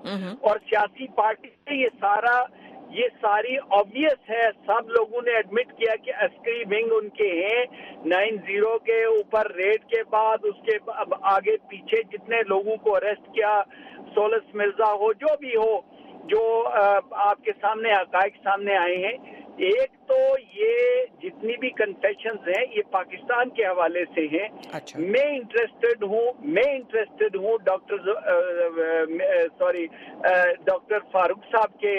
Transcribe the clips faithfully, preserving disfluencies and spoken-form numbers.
اور سیاسی پارٹی سے یہ سارا یہ ساری آبویس ہے. سب لوگوں نے ایڈمٹ کیا کہ عسکری ونگ ان کے ہیں. نائن زیرو کے اوپر ریڈ کے بعد اس کے آگے پیچھے جتنے لوگوں کو اریسٹ کیا، سولس مرزا ہو جو بھی ہو، جو آپ کے سامنے حقائق سامنے آئے ہیں. ایک تو یہ جتنی بھی کنفیشنز ہیں یہ پاکستان کے حوالے سے ہیں. اچھا. میں انٹرسٹڈ ہوں میں انٹرسٹڈ ہوں ڈاکٹر سوری ڈاکٹر فاروق صاحب کے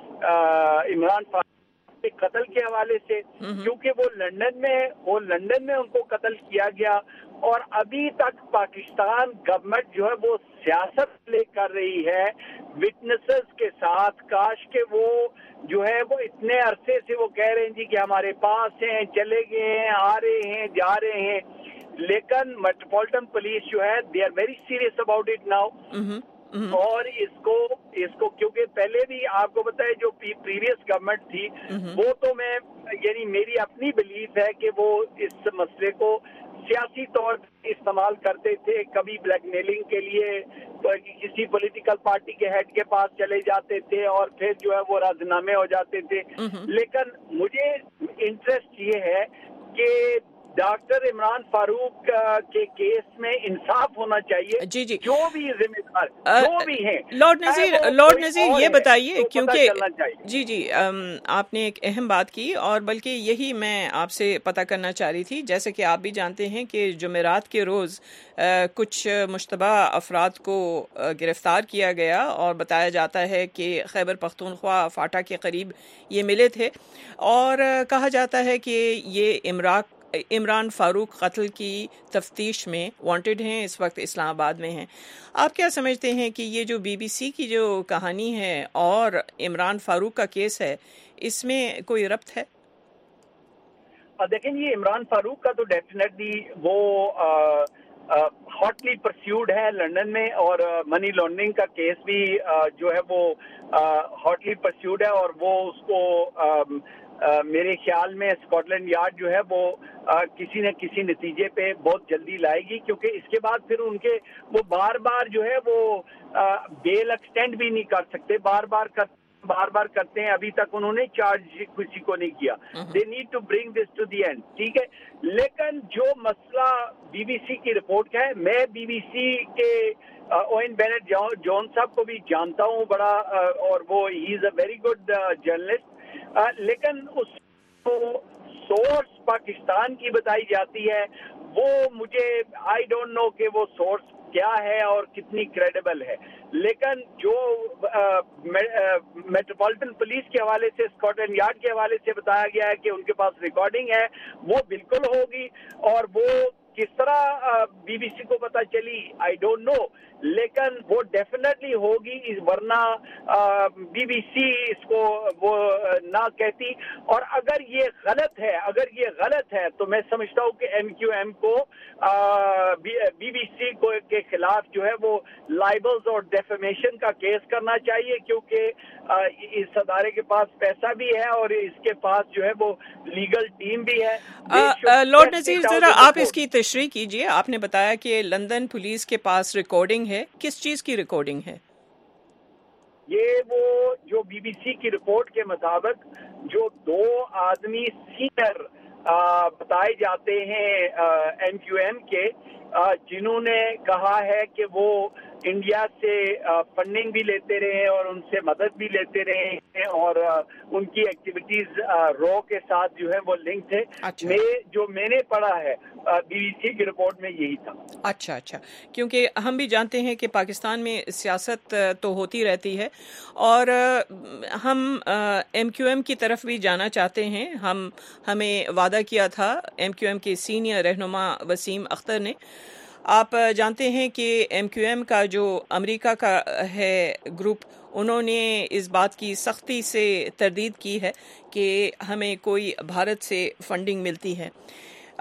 عمران فاروق کے قتل کے حوالے سے، کیونکہ وہ لندن میں وہ لندن میں ان کو قتل کیا گیا، اور ابھی تک پاکستان گورنمنٹ جو ہے وہ سیاست پلے کر رہی ہے وٹنسز کے ساتھ. کاش کہ وہ جو ہے وہ اتنے عرصے سے وہ کہہ رہے ہیں جی کہ ہمارے پاس ہیں، چلے گئے ہیں، آ رہے ہیں، جا رہے ہیں، لیکن میٹروپولیٹن پولیس جو ہے they are very serious about it now. اور اس کو اس کو کیونکہ پہلے بھی آپ کو بتائے جو پریویس گورنمنٹ تھی وہ تو میں یعنی میری اپنی بلیف ہے کہ وہ اس مسئلے کو سیاسی طور پر استعمال کرتے تھے. کبھی بلیک میلنگ کے لیے کسی پولیٹیکل پارٹی کے ہیڈ کے پاس چلے جاتے تھے اور پھر جو ہے وہ راضینامے ہو جاتے تھے. لیکن مجھے انٹرسٹ یہ ہے کہ ڈاکٹر عمران فاروق کے کیس میں انصاف ہونا چاہیے. جی جی جو بھی ذمہ دار جو بھی ہیں. لارڈ نذیر لارڈ نذیر یہ بتائیے، کیونکہ جی جی آپ نے ایک اہم بات کی، اور بلکہ یہی میں آپ سے پتہ کرنا چاہ رہی تھی. جیسے کہ آپ بھی جانتے ہیں کہ جمعرات کے روز کچھ مشتبہ افراد کو گرفتار کیا گیا، اور بتایا جاتا ہے کہ خیبر پختونخوا فاٹا کے قریب یہ ملے تھے، اور کہا جاتا ہے کہ یہ امراک عمران فاروق قتل کی تفتیش میں وانٹڈ ہیں، اس وقت اسلام آباد میں ہیں. آپ کیا سمجھتے ہیں کہ یہ جو بی بی سی کی جو کہانی ہے اور عمران فاروق کا کیس ہے، اس میں کوئی ربط ہے؟ دیکھیں یہ عمران فاروق کا تو ڈیفینیٹلی وہ ہاٹلی پرسیوڈ ہے لندن میں، اور منی لانڈرنگ کا کیس بھی جو ہے وہ ہاٹلی پرسیوڈ ہے، اور وہ اس کو میرے خیال میں اسکاٹ لینڈ یارڈ جو ہے وہ کسی نہ کسی نتیجے پہ بہت جلدی لائے گی. کیونکہ اس کے بعد پھر ان کے وہ بار بار جو ہے وہ بیل ایکسٹینڈ بھی نہیں کر سکتے، بار بار کر بار بار کرتے ہیں. ابھی تک انہوں نے چارج کسی کو نہیں کیا. They need to bring this to the end. ٹھیک ہے، لیکن جو مسئلہ بی بی سی کی رپورٹ کا ہے، میں بی بی سی کے اوین بینٹ جون صاحب کو بھی جانتا ہوں بڑا، اور وہ he is a very good journalist. لیکن اس کو سورس پاکستان کی بتائی جاتی ہے، وہ مجھے آئی ڈونٹ نو کہ وہ سورس کیا ہے اور کتنی کریڈیبل ہے. لیکن جو میٹروپولیٹن پولیس کے حوالے سے، اسکاٹ لینڈ یارڈ کے حوالے سے بتایا گیا ہے کہ ان کے پاس ریکارڈنگ ہے، وہ بالکل ہوگی. اور وہ کس طرح بی بی سی کو پتہ چلی آئی ڈونٹ نو، لیکن وہ ڈیفینیٹلی ہوگی، ورنہ بی بی سی اس کو وہ نہ کہتی. اور اگر یہ غلط ہے اگر یہ غلط ہے تو میں سمجھتا ہوں کہ ایم کیو ایم کو بی بی سی کو کے خلاف جو ہے وہ لائبلز اور ڈیفیمیشن کا کیس کرنا چاہیے، کیونکہ اس ادارے کے پاس پیسہ بھی ہے اور اس کے پاس جو ہے وہ لیگل ٹیم بھی ہے. لارڈ نذیر ذرا آپ اس کی تشریح کیجئے. آپ نے بتایا کہ لندن پولیس کے پاس ریکارڈنگ ہے، کس چیز کی ریکارڈنگ ہے؟ یہ وہ جو بی بی سی کی رپورٹ کے مطابق جو دو آدمی سینئر بتائے جاتے ہیں ایم کیو ایم کے، جنہوں نے کہا ہے کہ وہ انڈیا سے فنڈنگ بھی لیتے رہے اور ان سے مدد بھی لیتے رہے ہیں، اور ان کی ایکٹیویٹیز رو کے ساتھ جو ہے وہ لنک تھے. میں جو میں نے پڑھا ہے بی بی سی کی رپورٹ میں یہی تھا. اچھا اچھا کیونکہ ہم بھی جانتے ہیں کہ پاکستان میں سیاست تو ہوتی رہتی ہے، اور ہم ایم کیو ایم کی طرف بھی جانا چاہتے ہیں. ہم ہمیں وعدہ کیا تھا ایم کیو ایم کے سینئر رہنما وسیم اختر نے. آپ جانتے ہیں کہ ایم کیو ایم کا جو امریکہ کا ہے گروپ، انہوں نے اس بات کی سختی سے تردید کی ہے کہ ہمیں کوئی بھارت سے فنڈنگ ملتی ہے.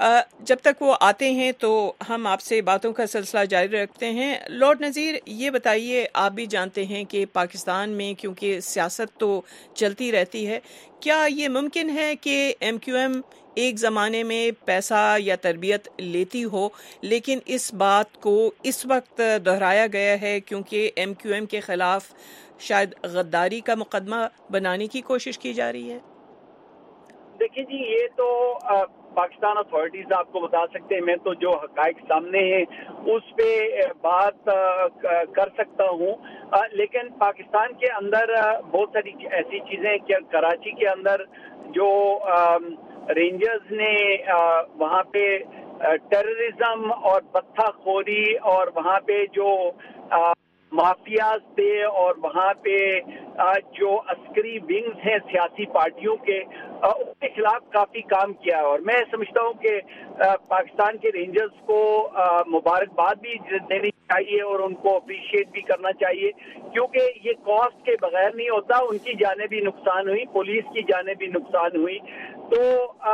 جب تک وہ آتے ہیں تو ہم آپ سے باتوں کا سلسلہ جاری رکھتے ہیں. لارڈ نذیر یہ بتائیے, آپ بھی جانتے ہیں کہ پاکستان میں کیونکہ سیاست تو چلتی رہتی ہے, کیا یہ ممکن ہے کہ ایم کیو ایم ایک زمانے میں پیسہ یا تربیت لیتی ہو, لیکن اس بات کو اس وقت دہرایا گیا ہے کیونکہ ایم کیو ایم کے خلاف شاید غداری کا مقدمہ بنانے کی کوشش کی جا رہی ہے؟ دیکھیں جی, یہ تو پاکستان اتھارٹیز آپ کو بتا سکتے ہیں. میں تو جو حقائق سامنے ہیں اس پہ بات کر سکتا ہوں, لیکن پاکستان کے اندر بہت ساری ایسی چیزیں کہ کراچی کے اندر جو رینجرز نے وہاں پہ ٹیررزم اور بتہ خوری اور وہاں پہ جو مافیاز تھے اور وہاں پہ جو عسکری ونگز ہیں سیاسی پارٹیوں کے, ان کے خلاف کافی کام کیا ہے. اور میں سمجھتا ہوں کہ پاکستان کے رینجرز کو مبارکباد بھی دینی چاہیے اور ان کو اپریشیٹ بھی کرنا چاہیے, کیونکہ یہ کاسٹ کے بغیر نہیں ہوتا. ان کی جانیں بھی نقصان ہوئی, پولیس کی جانیں بھی نقصان ہوئی. تو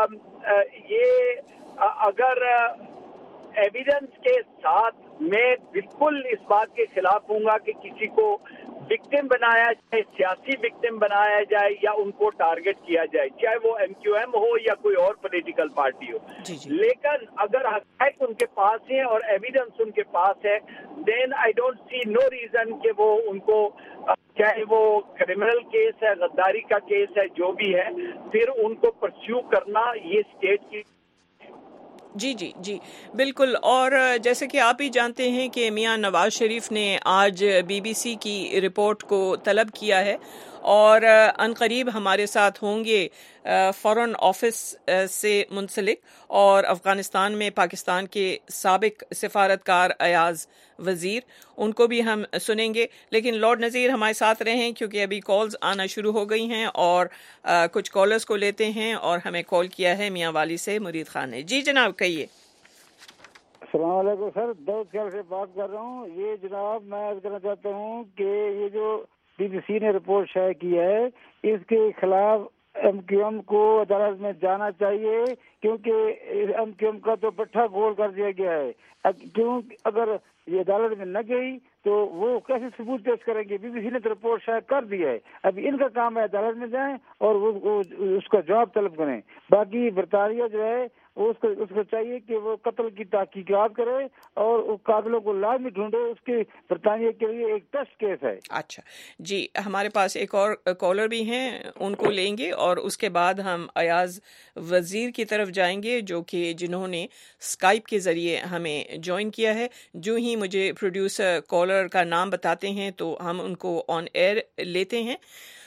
یہ اگر ایویڈنس کے ساتھ, میں بالکل اس بات کے خلاف ہوں گا کہ کسی کو وکٹم بنایا جائے, سیاسی وکٹم بنایا جائے یا ان کو ٹارگٹ کیا جائے, چاہے وہ ایم کیو ایم ہو یا کوئی اور پولیٹیکل پارٹی ہو. جی جی. لیکن اگر حقائق ان کے پاس ہیں اور ایویڈنس ان کے پاس ہے, دین I don't see no reason کہ وہ ان کو, چاہے وہ کرمنل کیس ہے, غداری کا کیس ہے, جو بھی ہے, پھر ان کو پرسیو کرنا یہ اسٹیٹ کی. جی جی جی بالکل. اور جیسے کہ آپ ہی جانتے ہیں کہ میاں نواز شریف نے آج بی بی سی کی رپورٹ کو طلب کیا ہے اور عنقریب ہمارے ساتھ ہوں گے فارن آفس سے منسلک اور افغانستان میں پاکستان کے سابق سفارتکار ایاز وزیر, ان کو بھی ہم سنیں گے. لیکن لارڈ نذیر ہمارے ساتھ رہیں کیونکہ ابھی کالز آنا شروع ہو گئی ہیں اور کچھ کالرز کو لیتے ہیں, اور ہمیں کال کیا ہے میاں والی سے مرید خان نے. جی جناب کہیے. السلام علیکم سر, دودھ خیال سے بات کر رہا ہوں. یہ جناب میں عرض کرنا چاہتا ہوں کہ یہ جو بی بی سی نے رپورٹ شائع کی ہے, اس کے خلاف ایم کیو ایم کو عدالت میں جانا چاہیے, کیونکہ ایم کیو ایم کا تو پٹھا گول کر دیا گیا ہے. کیوں اگر یہ عدالت میں نہ گئی تو وہ کیسے ثبوت پیش کریں گے؟ بی بی سی نے تو رپورٹ شائع کر دی ہے. اب ان کا کام ہے عدالت میں جائیں اور وہ اس کا جواب طلب کریں. باقی برطانیہ جو ہے اس کو اس کو چاہیے کہ وہ قتل کی تحقیقات کرے اور قاتلوں کو لازمی ڈھونڈے. اس کے برطانیہ کے لیے ایک ٹیسٹ کیس ہے. اچھا جی, ہمارے پاس ایک اور کالر بھی ہیں, ان کو لیں گے اور اس کے بعد ہم ایاز وزیر کی طرف جائیں گے جو کہ جنہوں نے اسکائپ کے ذریعے ہمیں جوائن کیا ہے. جو ہی مجھے پروڈیوسر کالر کا نام بتاتے ہیں تو ہم ان کو آن ایئر لیتے ہیں.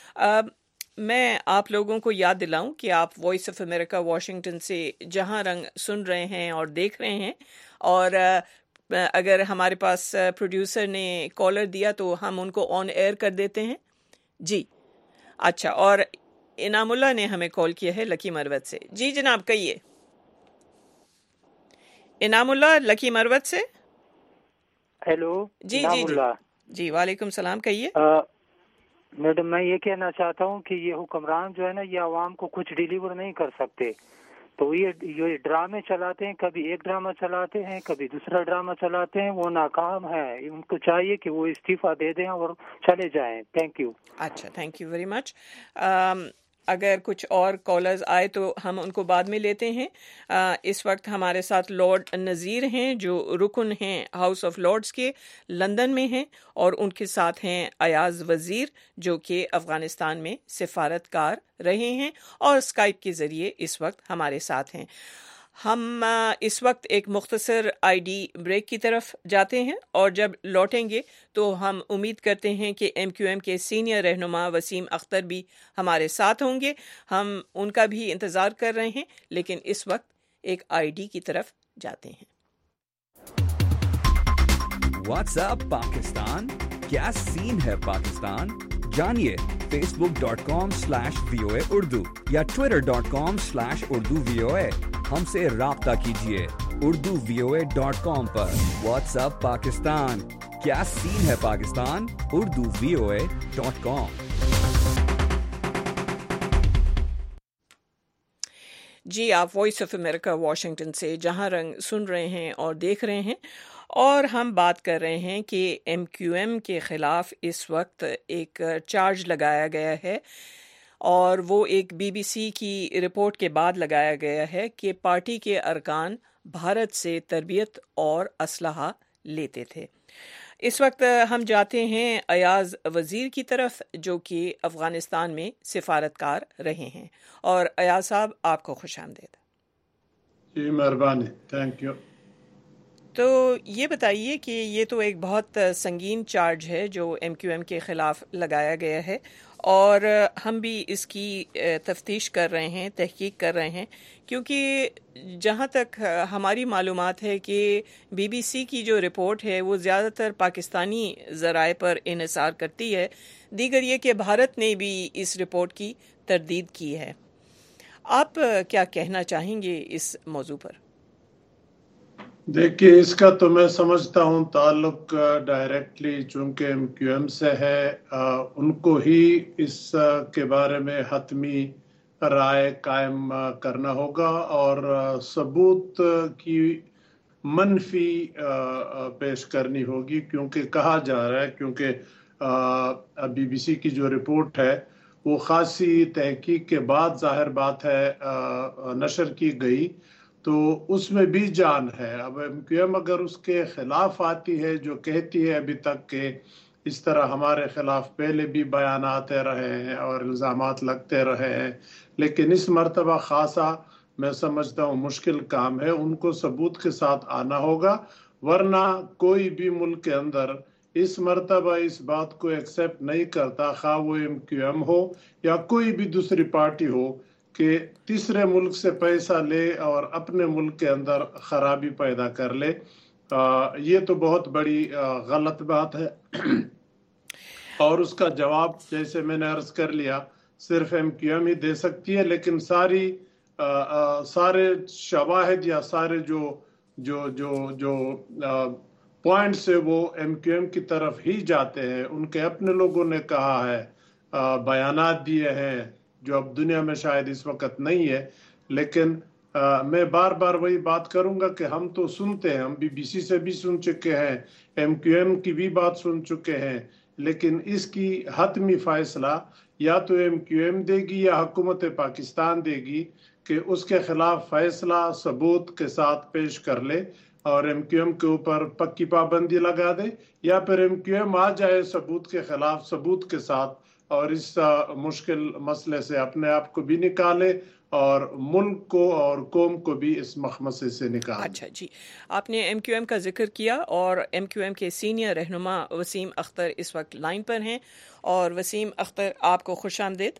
میں آپ لوگوں کو یاد دلاؤں کہ آپ وائس آف امریکہ واشنگٹن سے جہاں رنگ سن رہے ہیں اور دیکھ رہے ہیں, اور اگر ہمارے پاس پروڈیوسر نے کالر دیا تو ہم ان کو آن ایئر کر دیتے ہیں. جی اچھا, اور انعام اللہ نے ہمیں کال کیا ہے لکی مروت سے. جی جناب کہیے. انعام اللہ لکی مروت سے. ہیلو. جی جی جی جی وعلیکم السلام, کہیے. میڈم میں یہ کہنا چاہتا ہوں کہ یہ حکمران جو ہے نا, یہ عوام کو کچھ ڈیلیور نہیں کر سکتے. تو یہ یہ ڈرامے چلاتے ہیں, کبھی ایک ڈرامہ چلاتے ہیں, کبھی دوسرا ڈرامہ چلاتے ہیں, وہ ناکام ہے. ان کو چاہیے کہ وہ استعفیٰ دے دیں اور چلے جائیں. Thank you. اچھا, تھینک یو ویری مچ. اگر کچھ اور کالرز آئے تو ہم ان کو بعد میں لیتے ہیں. اس وقت ہمارے ساتھ لارڈ نذیر ہیں جو رکن ہیں ہاؤس آف لارڈز کے, لندن میں ہیں, اور ان کے ساتھ ہیں ایاز وزیر جو کہ افغانستان میں سفارتکار رہے ہیں اور اسکائپ کے ذریعے اس وقت ہمارے ساتھ ہیں. ہم اس وقت ایک مختصر آئی ڈی بریک کی طرف جاتے ہیں, اور جب لوٹیں گے تو ہم امید کرتے ہیں کہ ایم کیو ایم کے سینئر رہنما وسیم اختر بھی ہمارے ساتھ ہوں گے. ہم ان کا بھی انتظار کر رہے ہیں, لیکن اس وقت ایک آئی ڈی کی طرف جاتے ہیں. واٹس اپ پاکستان, کیا سین ہے پاکستان؟ جانیے Facebook dot com slash V O A Urdu یا Twitter dot com slash Urdu V O A. ہم سے رابطہ کیجیے Urdu V O A dot com پر. واٹس اپ پاکستان, کیا سین ہے Pakistan? Urdu V O A dot com. جی آپ وائس آف امریکہ واشنگٹن سے جہاں رنگ سن رہے ہیں اور دیکھ رہے ہیں، اور ہم بات کر رہے ہیں کہ ایم کیو ایم کے خلاف اس وقت ایک چارج لگایا گیا ہے، اور وہ ایک بی بی سی کی رپورٹ کے بعد لگایا گیا ہے کہ پارٹی کے ارکان بھارت سے تربیت اور اسلحہ لیتے تھے۔ اس وقت ہم جاتے ہیں ایاز وزیر کی طرف، جو کہ افغانستان میں سفارتکار رہے ہیں، اور ایاز صاحب آپ کو خوش آمدید۔ جی مہربانی، تھینک یو۔ تو یہ بتائیے کہ یہ تو ایک بہت سنگین چارج ہے جو ایم کیو ایم کے خلاف لگایا گیا ہے، اور ہم بھی اس کی تفتیش کر رہے ہیں، تحقیق کر رہے ہیں، کیونکہ جہاں تک ہماری معلومات ہے کہ بی بی سی کی جو رپورٹ ہے وہ زیادہ تر پاکستانی ذرائع پر انحصار کرتی ہے، دیگر یہ کہ بھارت نے بھی اس رپورٹ کی تردید کی ہے۔ آپ کیا کہنا چاہیں گے اس موضوع پر؟ دیکھیے، اس کا تو میں سمجھتا ہوں تعلق ڈائریکٹلی چونکہ ایم کیو ایم سے ہے، ان کو ہی اس کے بارے میں حتمی رائے قائم کرنا ہوگا اور ثبوت کی منفی پیش کرنی ہوگی، کیونکہ کہا جا رہا ہے، کیونکہ بی بی سی کی جو رپورٹ ہے وہ خاصی تحقیق کے بعد ظاہر بات ہے نشر کی گئی، تو اس میں بھی جان ہے۔ اب ایم کیو ایم اگر اس کے خلاف آتی ہے، جو کہتی ہے ابھی تک کہ اس طرح ہمارے خلاف پہلے بھی بیانات رہے ہیں اور الزامات لگتے رہے ہیں، لیکن اس مرتبہ خاصا میں سمجھتا ہوں مشکل کام ہے، ان کو ثبوت کے ساتھ آنا ہوگا، ورنہ کوئی بھی ملک کے اندر اس مرتبہ اس بات کو ایکسیپٹ نہیں کرتا، خواہ وہ ایم کیو ایم ہو یا کوئی بھی دوسری پارٹی ہو، کہ تیسرے ملک سے پیسہ لے اور اپنے ملک کے اندر خرابی پیدا کر لے۔ یہ تو بہت بڑی غلط بات ہے، اور اس کا جواب جیسے میں نے عرض کر لیا صرف ایم کیو ایم ہی دے سکتی ہے، لیکن ساری سارے شواہد یا سارے جو جو جو جو پوائنٹس ہے وہ ایم کیو ایم کی طرف ہی جاتے ہیں۔ ان کے اپنے لوگوں نے کہا ہے، بیانات دیے ہیں جو اب دنیا میں شاید اس وقت نہیں ہے، لیکن میں بار بار وہی بات کروں گا کہ ہم تو سنتے ہیں، ہم بی بی سی سے بھی سن چکے ہیں، ایم کیو ایم کی بھی بات سن چکے ہیں، لیکن اس کی حتمی فیصلہ یا تو ایم کیو ایم دے گی یا حکومت پاکستان دے گی کہ اس کے خلاف فیصلہ ثبوت کے ساتھ پیش کر لے اور ایم کیو ایم کے اوپر پکی پابندی لگا دے، یا پھر ایم کیو ایم آ جائے ثبوت کے خلاف ثبوت کے ساتھ اور اس مشکل مسئلے سے اپنے آپ کو بھی نکالے اور ملک کو اور قوم کو بھی اس مخمصے سے نکالے۔ اچھا جی، آپ نے ایم کیو ایم کا ذکر کیا، اور ایم کیو ایم کے سینئر رہنما وسیم اختر اس وقت لائن پر ہیں، اور وسیم اختر آپ کو خوش آمدید۔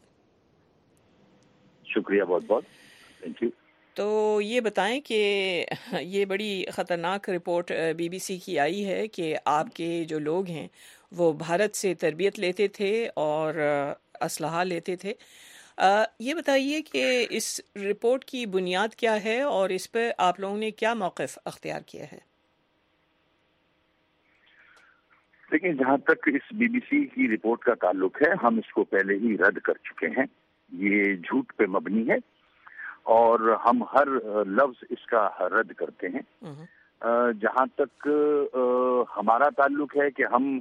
شکریہ بہت بہت، تھینک یو۔ تو یہ بتائیں کہ یہ بڑی خطرناک رپورٹ بی بی سی کی آئی ہے کہ آپ کے جو لوگ ہیں وہ بھارت سے تربیت لیتے تھے اور اسلحہ لیتے تھے۔ یہ بتائیے کہ اس رپورٹ کی بنیاد کیا ہے اور اس پہ آپ لوگوں نے کیا موقف اختیار کیا ہے؟ دیکھیں، جہاں تک اس بی بی سی کی رپورٹ کا تعلق ہے، ہم اس کو پہلے ہی رد کر چکے ہیں۔ یہ جھوٹ پہ مبنی ہے اور ہم ہر لفظ اس کا رد کرتے ہیں۔ جہاں تک ہمارا تعلق ہے کہ ہم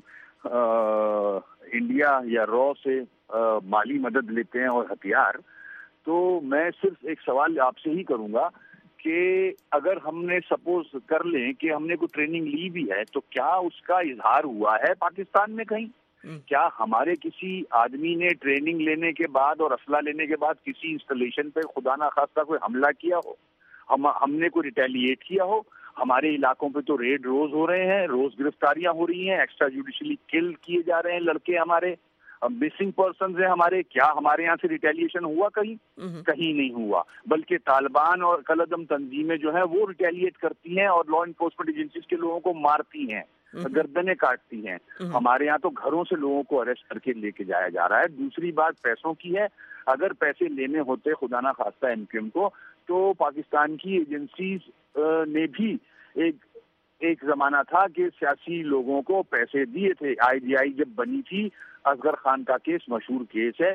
انڈیا یا رو سے مالی مدد لیتے ہیں اور ہتھیار، تو میں صرف ایک سوال آپ سے ہی کروں گا کہ اگر ہم نے سپوز کر لیں کہ ہم نے کوئی ٹریننگ لی بھی ہے، تو کیا اس کا اظہار ہوا ہے پاکستان میں کہیں؟ کیا ہمارے کسی آدمی نے ٹریننگ لینے کے بعد اور اسلحہ لینے کے بعد کسی انسٹالیشن پہ خدا نخواستہ کوئی حملہ کیا ہو؟ ہم ہم نے کوئی ریٹیلیٹ کیا ہو؟ ہمارے علاقوں پہ تو ریڈ روز ہو رہے ہیں، روز گرفتاریاں ہو رہی ہیں، ایکسٹرا جوڈیشلی کل کیے جا رہے ہیں لڑکے ہمارے، مسنگ پرسنز ہیں ہمارے۔ کیا ہمارے یہاں سے ریٹیلیشن ہوا کہیں؟ کہیں نہیں ہوا، بلکہ طالبان اور کلعدم تنظیمیں جو ہیں وہ ریٹیلیٹ کرتی ہیں اور لا انفورسمنٹ ایجنسیز کے لوگوں کو مارتی ہیں، گردنیں کاٹتی ہیں۔ ہمارے یہاں تو گھروں سے لوگوں کو اریسٹ کر کے لے کے جایا جا رہا ہے۔ دوسری بات پیسوں کی ہے، اگر پیسے لینے ہوتے خدا نہ خواستہ ایم کیو ایم کو، تو پاکستان کی ایجنسیز نے بھی ایک ایک زمانہ تھا کہ سیاسی لوگوں کو پیسے دیے تھے۔ آئی جی آئی جب بنی تھی، اصغر خان کا کیس مشہور کیس ہے،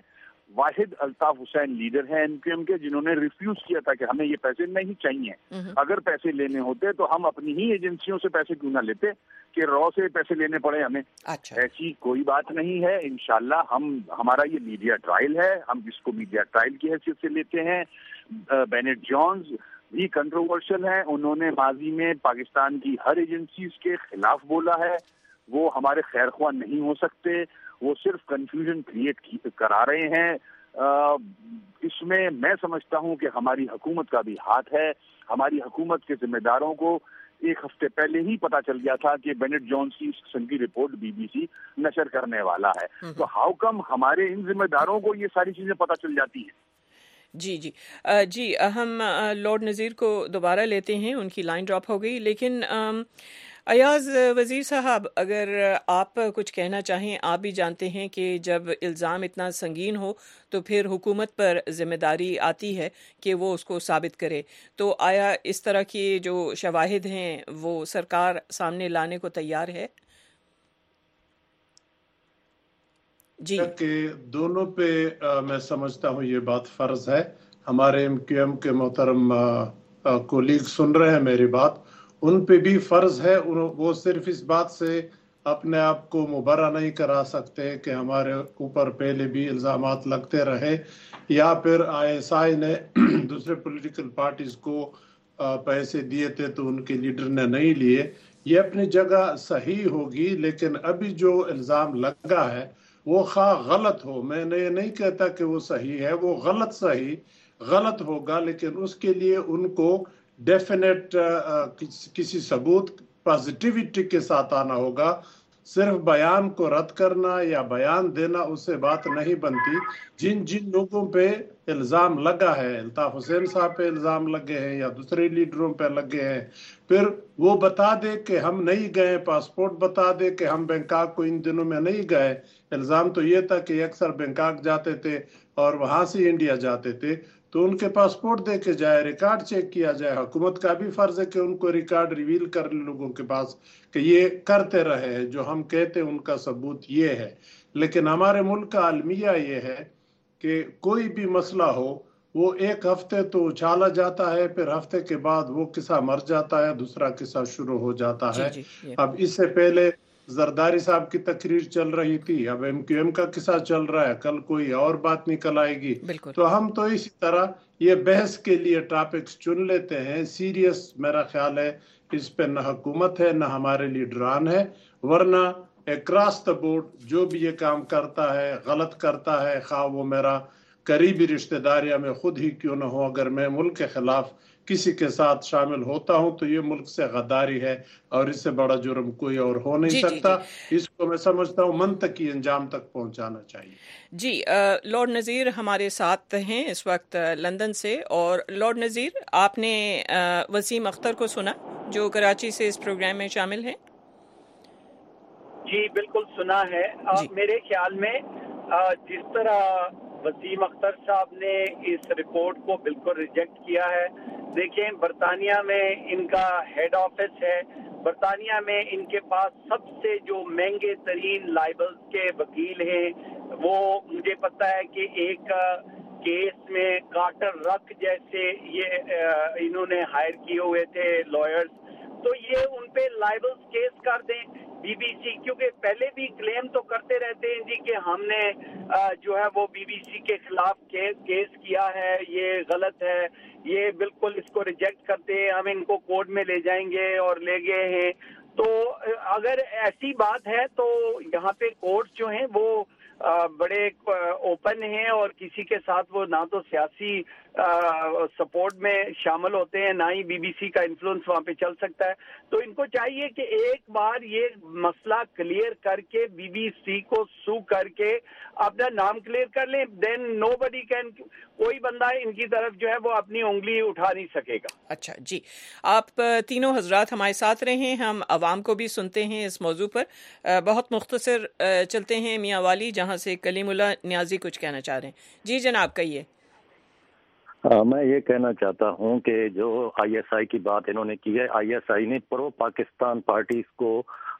واحد الطاف حسین لیڈر ہیں ایم کیو ایم کے جنہوں نے ریفیوز کیا تھا کہ ہمیں یہ پیسے نہیں چاہیے. اگر پیسے لینے ہوتے تو ہم اپنی ہی ایجنسیوں سے پیسے کیوں نہ لیتے کہ رو سے پیسے لینے پڑے ہمیں. ایسی کوئی بات نہیں ہے. انشاءاللہ ہم ہمارا یہ میڈیا ٹرائل ہے, ہم جس کو میڈیا ٹرائل کی حیثیت سے لیتے ہیں. بینٹ جونز بھی کنٹروورشل ہیں, انہوں نے ماضی میں پاکستان کی ہر ایجنسیز کے خلاف بولا ہے. وہ ہمارے خیر خواہ نہیں ہو سکتے, وہ صرف کنفیوژن کریٹ کرا رہے ہیں. اس میں میں سمجھتا ہوں کہ ہماری حکومت کا بھی ہاتھ ہے. ہماری حکومت کے ذمہ داروں کو ایک ہفتے پہلے ہی پتا چل گیا تھا کہ بینٹ جونز کی اس قسم کی رپورٹ بی بی سی نشر کرنے والا ہے. تو ہاؤ کم ہمارے ان ذمہ داروں کو یہ ساری چیزیں پتا چل جاتی ہیں؟ جی جی جی ہم لارڈ نذیر کو دوبارہ لیتے ہیں, ان کی لائن ڈراپ ہو گئی. لیکن ایاز وزیر صاحب, اگر آپ کچھ کہنا چاہیں, آپ بھی جانتے ہیں کہ جب الزام اتنا سنگین ہو تو پھر حکومت پر ذمہ داری آتی ہے کہ وہ اس کو ثابت کرے. تو آیا اس طرح کی جو شواہد ہیں وہ سرکار سامنے لانے کو تیار ہے؟ جی کہ دونوں پہ میں سمجھتا ہوں یہ بات فرض ہے. ہمارے ایم کیو ایم کے محترم کولیگ سن رہے ہیں میری بات, ان پہ بھی فرض ہے. وہ صرف اس بات سے اپنے آپ کو مبرہ نہیں کرا سکتے کہ ہمارے اوپر پہلے بھی الزامات لگتے رہے, یا پھر آئی ایس آئی نے دوسرے پولیٹیکل پارٹیز کو پیسے دیے تھے تو ان کے لیڈر نے نہیں لیے. یہ اپنی جگہ صحیح ہوگی, لیکن ابھی جو الزام لگا ہے وہ خواہ غلط ہو, میں نے یہ نہیں کہتا کہ وہ صحیح ہے, وہ غلط صحیح غلط ہوگا, لیکن اس کے لیے ان کو ڈیفینیٹ کسی ثبوت پازیٹیوٹی کے ساتھ آنا ہوگا. صرف بیان کو رد کرنا یا بیان دینا اس سے بات نہیں بنتی. جن جن لوگوں پہ الزام لگا ہے, الطاف حسین صاحب پہ الزام لگے ہیں یا دوسرے لیڈروں پہ لگے ہیں, پھر وہ بتا دے کہ ہم نہیں گئے, پاسپورٹ بتا دے کہ ہم بینکاک کو ان دنوں میں نہیں گئے. الزام تو یہ تھا کہ اکثر بینکاک جاتے تھے اور وہاں سے انڈیا جاتے تھے, تو ان کے پاسپورٹ دے کے جائے, ریکارڈ چیک کیا جائے. حکومت کا بھی فرض ہے کہ ان کو ریکارڈ ریویل کر لے لوگوں کے پاس کہ یہ کرتے رہے ہیں جو ہم کہتے ہیں, ان کا ثبوت یہ ہے. لیکن ہمارے ملک کا المیہ یہ ہے کہ کوئی بھی مسئلہ ہو وہ ایک ہفتے تو اچھالا جاتا ہے, پھر ہفتے کے بعد وہ قصہ مر جاتا ہے, دوسرا قصہ شروع ہو جاتا ہے. جی جی اب اس سے پہلے زرداری صاحب کی تقریر چل رہی تھی, اب ایم کیو ایم کا قصہ چل رہا ہے, کل کوئی اور بات نکل آئے گی. تو ہم تو اسی طرح یہ بحث کے لیے ٹاپکس چن لیتے ہیں. سیریس میرا خیال ہے اس پہ نہ حکومت ہے نہ ہمارے لیڈران ہے, ورنہ اکراس دا بورڈ جو بھی یہ کام کرتا ہے غلط کرتا ہے, خواہ وہ میرا قریبی رشتہ داریاں میں خود ہی کیوں نہ ہو. اگر میں ملک کے خلاف کسی کے ساتھ شامل ہوتا ہوں تو یہ ملک سے غداری ہے, اور اس سے بڑا جرم کوئی اور ہو نہیں جی سکتا. جی جی. اس کو میں سمجھتا ہوں منطقی انجام تک پہنچانا چاہیے. جی لارڈ نذیر ہمارے ساتھ ہیں اس وقت لندن سے. اور لارڈ نذیر, آپ نے وسیم اختر کو سنا جو کراچی سے اس پروگرام میں شامل ہیں؟ جی بالکل سنا ہے. جی. میرے خیال میں جس طرح وسیم اختر صاحب نے اس رپورٹ کو بالکل ریجیکٹ کیا ہے. دیکھیں, برطانیہ میں ان کا ہیڈ آفس ہے, برطانیہ میں ان کے پاس سب سے جو مہنگے ترین لائبلز کے وکیل ہیں. وہ مجھے پتا ہے کہ ایک کیس میں کارٹر رک جیسے یہ انہوں نے ہائر کیے ہوئے تھے لائرز, تو یہ ان پہ لائبلز کیس کر دیں بی بی سی, کیونکہ پہلے بھی کلیم تو کرتے رہتے ہیں جی کہ ہم نے جو ہے وہ بی بی سی کے خلاف کیس کیا ہے, یہ غلط ہے, یہ بالکل اس کو ریجیکٹ کرتے ہیں, ہم ان کو کورٹ میں لے جائیں گے اور لے گئے ہیں. تو اگر ایسی بات ہے تو یہاں پہ کورٹ جو ہیں وہ بڑے اوپن ہیں, اور کسی کے ساتھ وہ نہ تو سیاسی سپورٹ میں شامل ہوتے ہیں, نہ ہی بی بی سی کا انفلوئنس وہاں پہ چل سکتا ہے. تو ان کو چاہیے کہ ایک بار یہ مسئلہ کلیئر کر کے بی بی سی کو سو کر کے اپنا نام کلیئر کر لیں. دین نو بڈی کین, کوئی بندہ ان کی طرف جو ہے وہ اپنی انگلی اٹھا نہیں سکے گا. اچھا جی, آپ تینوں حضرات ہمارے ساتھ رہے, ہم عوام کو بھی سنتے ہیں اس موضوع پر. بہت مختصر چلتے ہیں میاں والی, جہاں سے کلیم اللہ نیازی کچھ کہنا چاہ رہے ہیں. جی جناب کہیے. میں یہ کہنا چاہتا ہوں کہ جو آئی ایس آئی کی بات انہوں نے کی ہے, آئی ایس آئی نے پرو پاکستان پارٹیز کو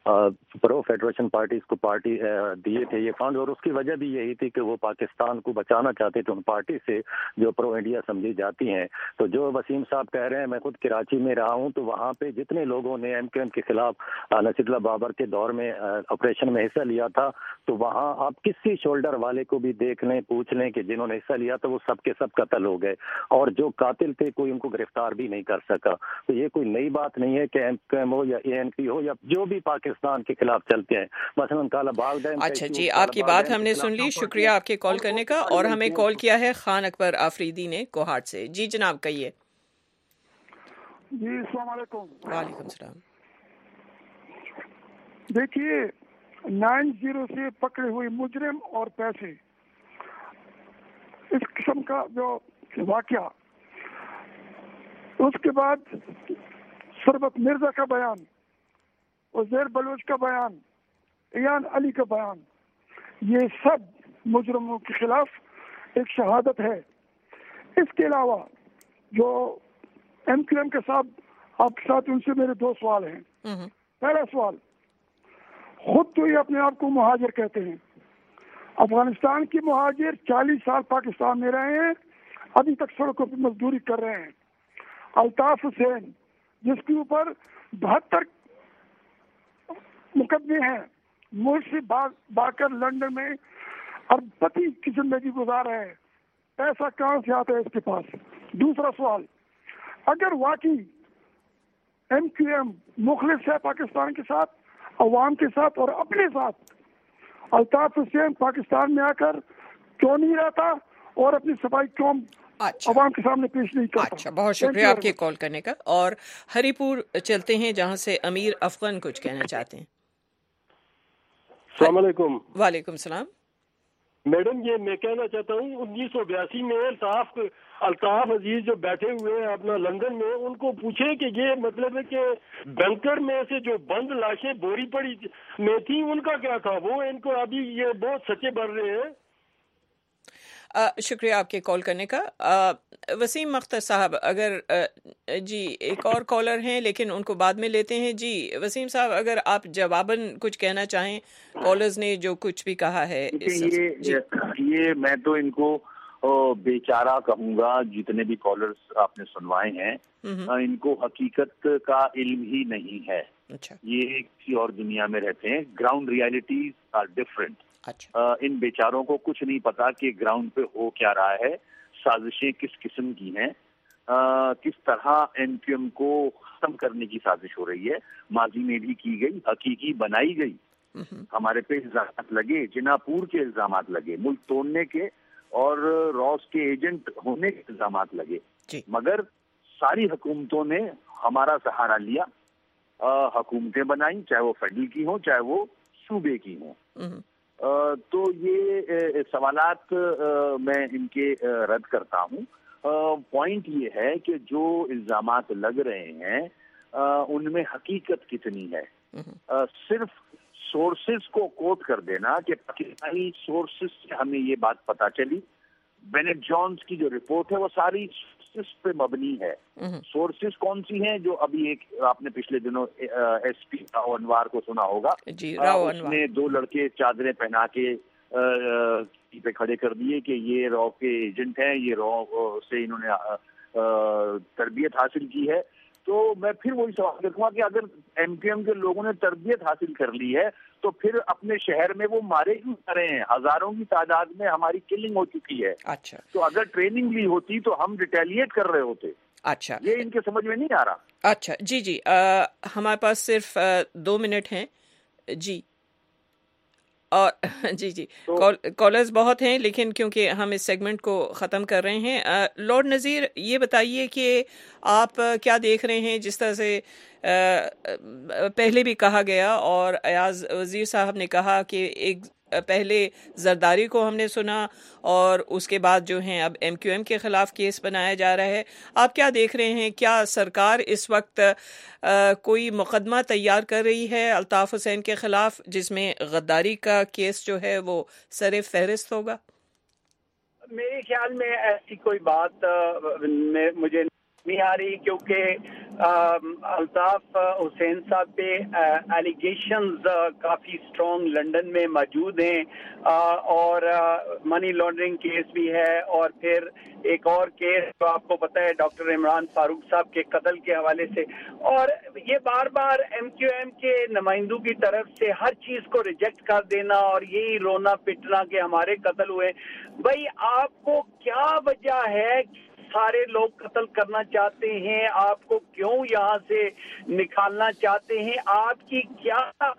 پرو فیڈریشن پارٹیز کو پارٹی دیے تھے یہ فنڈ، اور اس کی وجہ بھی یہی تھی کہ وہ پاکستان کو بچانا چاہتے تھے ان پارٹی سے جو پرو انڈیا سمجھی جاتی ہیں. تو جو وسیم صاحب کہہ رہے ہیں، میں خود کراچی میں رہا ہوں، تو وہاں پہ جتنے لوگوں نے ایم کیو ایم کے خلاف نصیر اللہ بابر کے دور میں آپریشن میں حصہ لیا تھا، تو وہاں آپ کسی شولڈر والے کو بھی دیکھ لیں، پوچھ لیں کہ جنہوں نے حصہ لیا تھا وہ سب کے سب قتل ہو گئے، اور جو قاتل تھے کوئی ان کو گرفتار بھی نہیں کر سکا. تو یہ کوئی نئی بات نہیں ہے کہ ایم کیو ایم ہو یا اے این پی ہو یا جو بھی پاکستان کے خلاف چلتے ہیں، مثلا کالا باغ ڈیم. اچھا جی، آپ کی بات ہم نے سن لی، شکریہ آپ کے کال کرنے کا. اور ہمیں کال کیا ہے خان اکبر آفریدی نے کوہاٹ سے. جی جناب کہیے. جی السلام علیکم. وعلیکم السلام. دیکھیے، نائن زیرو سے پکڑے ہوئے مجرم اور پیسے، اس قسم کا جو واقعہ، اس کے بعد سربت مرزا کا بیان، عزیر بلوچ کا بیان، ایان علی کا بیان، یہ سب مجرموں کے خلاف ایک شہادت ہے. اس کے علاوہ جو ایم کیو ایم کے ساتھ آپ کے ساتھ ان سے میرے دو سوال ہیں. پہلا سوال، خود تو یہ اپنے آپ کو مہاجر کہتے ہیں، افغانستان کی مہاجر چالیس سال پاکستان میں رہے ہیں، ابھی تک سڑکوں پہ مزدوری کر رہے ہیں. الطاف حسین جس کے اوپر بہتر مقدمے ہیں، ملک سے باغ کر لندن میں اربپتی کی زندگی گزار رہے ہیں، پیسہ کہاں سے آتا ہے اس کے پاس؟ دوسرا سوال، اگر واقعی ایم کیو ایم مخلص ہے پاکستان کے ساتھ، عوام کے ساتھ اور اپنے ساتھ، الطاف حسین پاکستان میں آ کر کیوں نہیں رہتا اور اپنی صفائی کیوں عوام کے سامنے پیش نہیں کرتا؟ اچھا، بہت شکریہ آپ کے کال کرنے کا. اور ہری پور چلتے ہیں جہاں سے امیر افغان کچھ کہنا چاہتے ہیں. السلام علیکم. وعلیکم السلام. میڈم، یہ میں کہنا چاہتا ہوں انیس سو بیاسی میں الطاف الطاف عزیز جو بیٹھے ہوئے ہیں اپنا لندن میں، ان کو پوچھیں کہ یہ مطلب ہے کہ بنکر میں سے جو بند لاشیں بوری پڑی میں تھی ان کا کیا تھا؟ وہ ان کو ابھی یہ بہت سچے بن رہے ہیں. آ, شکریہ آپ کے کال کرنے کا. آ, وسیم مختار صاحب، اگر آ, جی ایک اور کالر ہیں لیکن ان کو بعد میں لیتے ہیں. جی وسیم صاحب، اگر آپ جواباً کچھ کہنا چاہیں کالرز نے جو کچھ بھی کہا ہے. یہ جی. یہ میں تو ان کو بیچارہ کہوں گا، جتنے بھی کالرز آپ نے سنوائے ہیں ان کو حقیقت کا علم ہی نہیں ہے. اچھا. یہ کسی اور دنیا میں رہتے ہیں. Ground realities are different. اچھا. ان بیچاروں کو کچھ نہیں پتا کہ گراؤنڈ پہ ہو کیا رہا ہے، سازشیں کس قسم کی ہیں، کس طرح ایم کیو ایم کو ختم کرنے کی سازش ہو رہی ہے. ماضی میں بھی کی گئی، حقیقی بنائی گئی. ہمارے پہ الزامات لگے، جنا پور کے الزامات لگے، ملک توڑنے کے اور روس کے ایجنٹ ہونے کے الزامات لگے، مگر ساری حکومتوں نے ہمارا سہارا لیا، حکومتیں بنائیں، چاہے وہ فیڈرل کی ہوں چاہے وہ صوبے کی ہوں. تو یہ سوالات میں ان کے رد کرتا ہوں. پوائنٹ یہ ہے کہ جو الزامات لگ رہے ہیں ان میں حقیقت کتنی ہے. صرف سورسز کو کوٹ کر دینا کہ پاکستانی سورسز سے ہمیں یہ بات پتا چلی. بینٹ جونز کی جو رپورٹ ہے وہ ساری سورسز پہ مبنی ہے. سورسز کون سی ہیں؟ جو ابھی ایک آپ نے پچھلے دنوں ایس پی راؤ انوار کو سنا ہوگا، جی اس نے دو لڑکے چادریں پہنا کے پہ کھڑے کر دیے کہ یہ راؤ کے ایجنٹ ہیں، یہ راؤ سے انہوں نے تربیت حاصل کی ہے. تو میں پھر وہی سوال رکھوں گا کہ اگر ایم کیو ایم کے لوگوں نے تربیت حاصل کر لی ہے تو پھر اپنے شہر میں وہ مارے کیوں جا رہے ہیں؟ ہزاروں کی تعداد میں ہماری کلنگ ہو چکی ہے. اچھا. تو اگر ٹریننگ لی ہوتی تو ہم ریٹیلیٹ کر رہے ہوتے. اچھا. یہ ان کے سمجھ میں نہیں آ رہا. اچھا جی جی آ, ہمارے پاس صرف آ, دو منٹ ہیں. جی اور جی جی کالرز بہت ہیں لیکن کیونکہ ہم اس سیگمنٹ کو ختم کر رہے ہیں، لارڈ نذیر یہ بتائیے کہ آپ کیا دیکھ رہے ہیں جس طرح سے پہلے بھی کہا گیا اور ایاز وزیر صاحب نے کہا کہ ایک پہلے زرداری کو ہم نے سنا اور اس کے بعد جو ہیں اب ایم کیو ایم کے خلاف کیس بنایا جا رہا ہے. آپ کیا دیکھ رہے ہیں؟ کیا سرکار اس وقت آ, کوئی مقدمہ تیار کر رہی ہے الطاف حسین کے خلاف جس میں غداری کا کیس جو ہے وہ سر فہرست ہوگا؟ میرے خیال میں ایسی کوئی بات مجھے नहीं आ रही, क्योंकि अल्ताफ हुसैन साहब पे एलिगेशंस काफ़ी स्ट्रॉन्ग लंदन में मौजूद हैं, और मनी लॉन्ड्रिंग केस भी है, और फिर एक और केस तो आपको पता है डॉक्टर इमरान फारूक साहब के कत्ल के हवाले से। और ये बार बार एम क्यू एम के नुमाइंदों की तरफ से हर चीज़ को रिजेक्ट कर देना और यही रोना पिटना कि हमारे कत्ल हुए। भाई आपको क्या वजह है सारे लोग कत्ल करना चाहते हैं, आपको क्यों यहाँ से निकालना चाहते हैं, आपकी क्या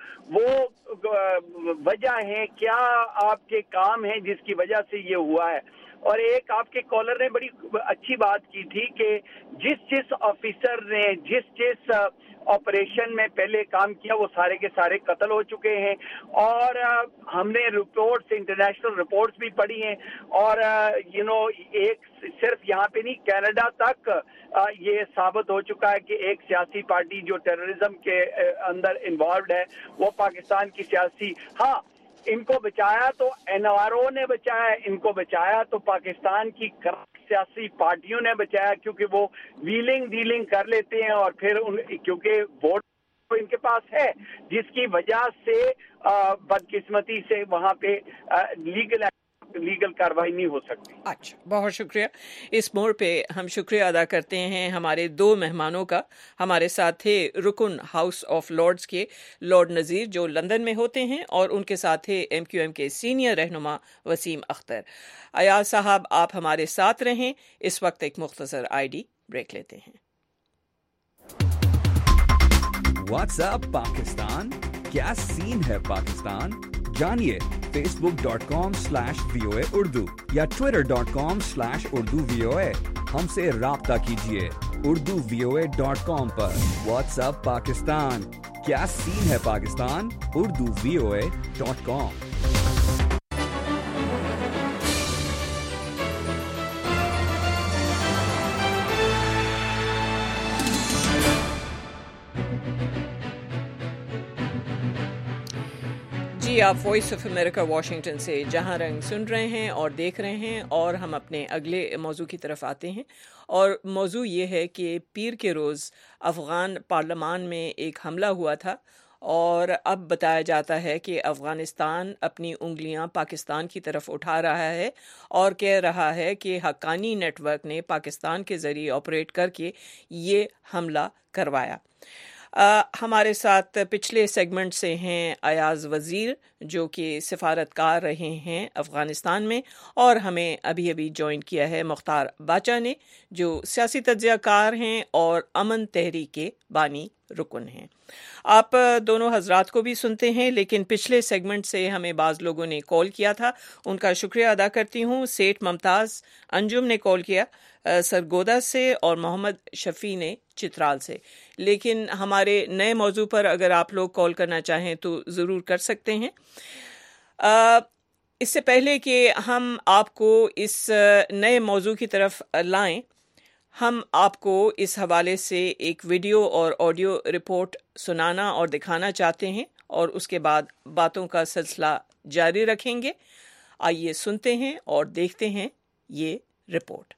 वो वजह है, क्या आपके काम है जिसकी वजह से ये हुआ है। और एक आपके कॉलर ने बड़ी अच्छी बात की थी कि जिस जिस ऑफिसर ने जिस जिस ऑपरेशन में पहले काम किया वो सारे के सारे कत्ल हो चुके हैं, और हमने रिपोर्ट्स, इंटरनेशनल रिपोर्ट्स भी पढ़ी हैं, और यू नो एक सिर्फ यहाँ पे नहीं कनाडा तक ये साबित हो चुका है कि एक सियासी पार्टी जो टेररिज्म के अंदर इन्वॉल्व है वो पाकिस्तान की सियासी, हाँ इनको बचाया तो एन आर ओ ने बचाया, इनको बचाया तो पाकिस्तान की सियासी पार्टियों ने बचाया, क्योंकि वो व्हीलिंग डीलिंग कर लेते हैं और फिर उन क्योंकि वोट तो इनके पास है, जिसकी वजह से बदकिस्मती से वहाँ पे लीगल लीगल कार्रवाई नहीं हो सकती। अच्छा, बहुत शुक्रिया। इस मोड़ पे हम शुक्रिया अदा करते हैं हमारे दो मेहमानों का। हमारे साथ थे रुकन हाउस ऑफ लॉर्ड्स के लॉर्ड नज़ीर जो लंदन में होते हैं, और उनके साथ थे एम क्यू एम के सीनियर रहनुमा वसीम अख्तर। अयाज साहब आप हमारे साथ रहें। इस वक्त एक मुख्तसर आईडी ब्रेक लेते हैं। व्हाट्सएप पाकिस्तान, क्या सीन है पाकिस्तान? जानिए Facebook dot com slash V O A Urdu या Twitter dot com slash Urdu V O A. हमसे राब्ता कीजिए Urdu V O A dot com पर। व्हाट्सएप पाकिस्तान, क्या सीन है Pakistan? Urdu V O A dot com. जी, आप वॉइस ऑफ अमेरिका वाशिंगटन से जहां रंग सुन रहे हैं और देख रहे हैं, और हम अपने अगले मौजू की तरफ आते हैं। और मौजू ये है कि पीर के रोज़ अफ़गान पार्लियामान में एक हमला हुआ था, और अब बताया जाता है कि अफ़गानिस्तान अपनी उंगलियां पाकिस्तान की तरफ उठा रहा है और कह रहा है कि हक्कानी नेटवर्क ने पाकिस्तान के ज़रिए ऑपरेट करके ये हमला करवाया। आ, हमारे साथ पिछले सेगमेंट से हैं अयाज वज़ीर जो कि सिफारतकार रहे हैं अफ़गानिस्तान में, और हमें अभी अभी ज्वाइन किया है मुख्तार बाचा ने जो सियासी तज्ज़ियाकार हैं और अमन तहरीक के बानी रुकन हैं। आप दोनों हजरात को भी सुनते हैं, लेकिन पिछले सेगमेंट से हमें बाज़ लोगों ने कॉल किया था, उनका शुक्रिया अदा करती हूँ। सेठ मुमताज़ अंजुम ने कॉल किया सरगोदा से, और मोहम्मद शफ़ी ने चित्राल से। लेकिन हमारे नए मौजू पर अगर आप लोग कॉल करना चाहें तो ज़रूर कर सकते हैं। आ, इससे पहले कि हम आपको इस नए मौजू की तरफ लाएं, हम आपको इस हवाले से एक वीडियो और ऑडियो रिपोर्ट सुनाना और दिखाना चाहते हैं, और उसके बाद बातों का सिलसिला जारी रखेंगे। आइए सुनते हैं और देखते हैं ये रिपोर्ट।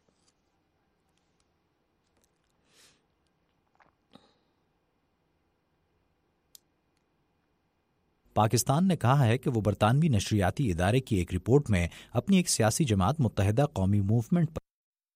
पाकिस्तान ने कहा है कि वो बरतानवी नशरियाती इदारे की एक रिपोर्ट में अपनी एक सियासी जमात मुत्तहिदा कौमी मूवमेंट पर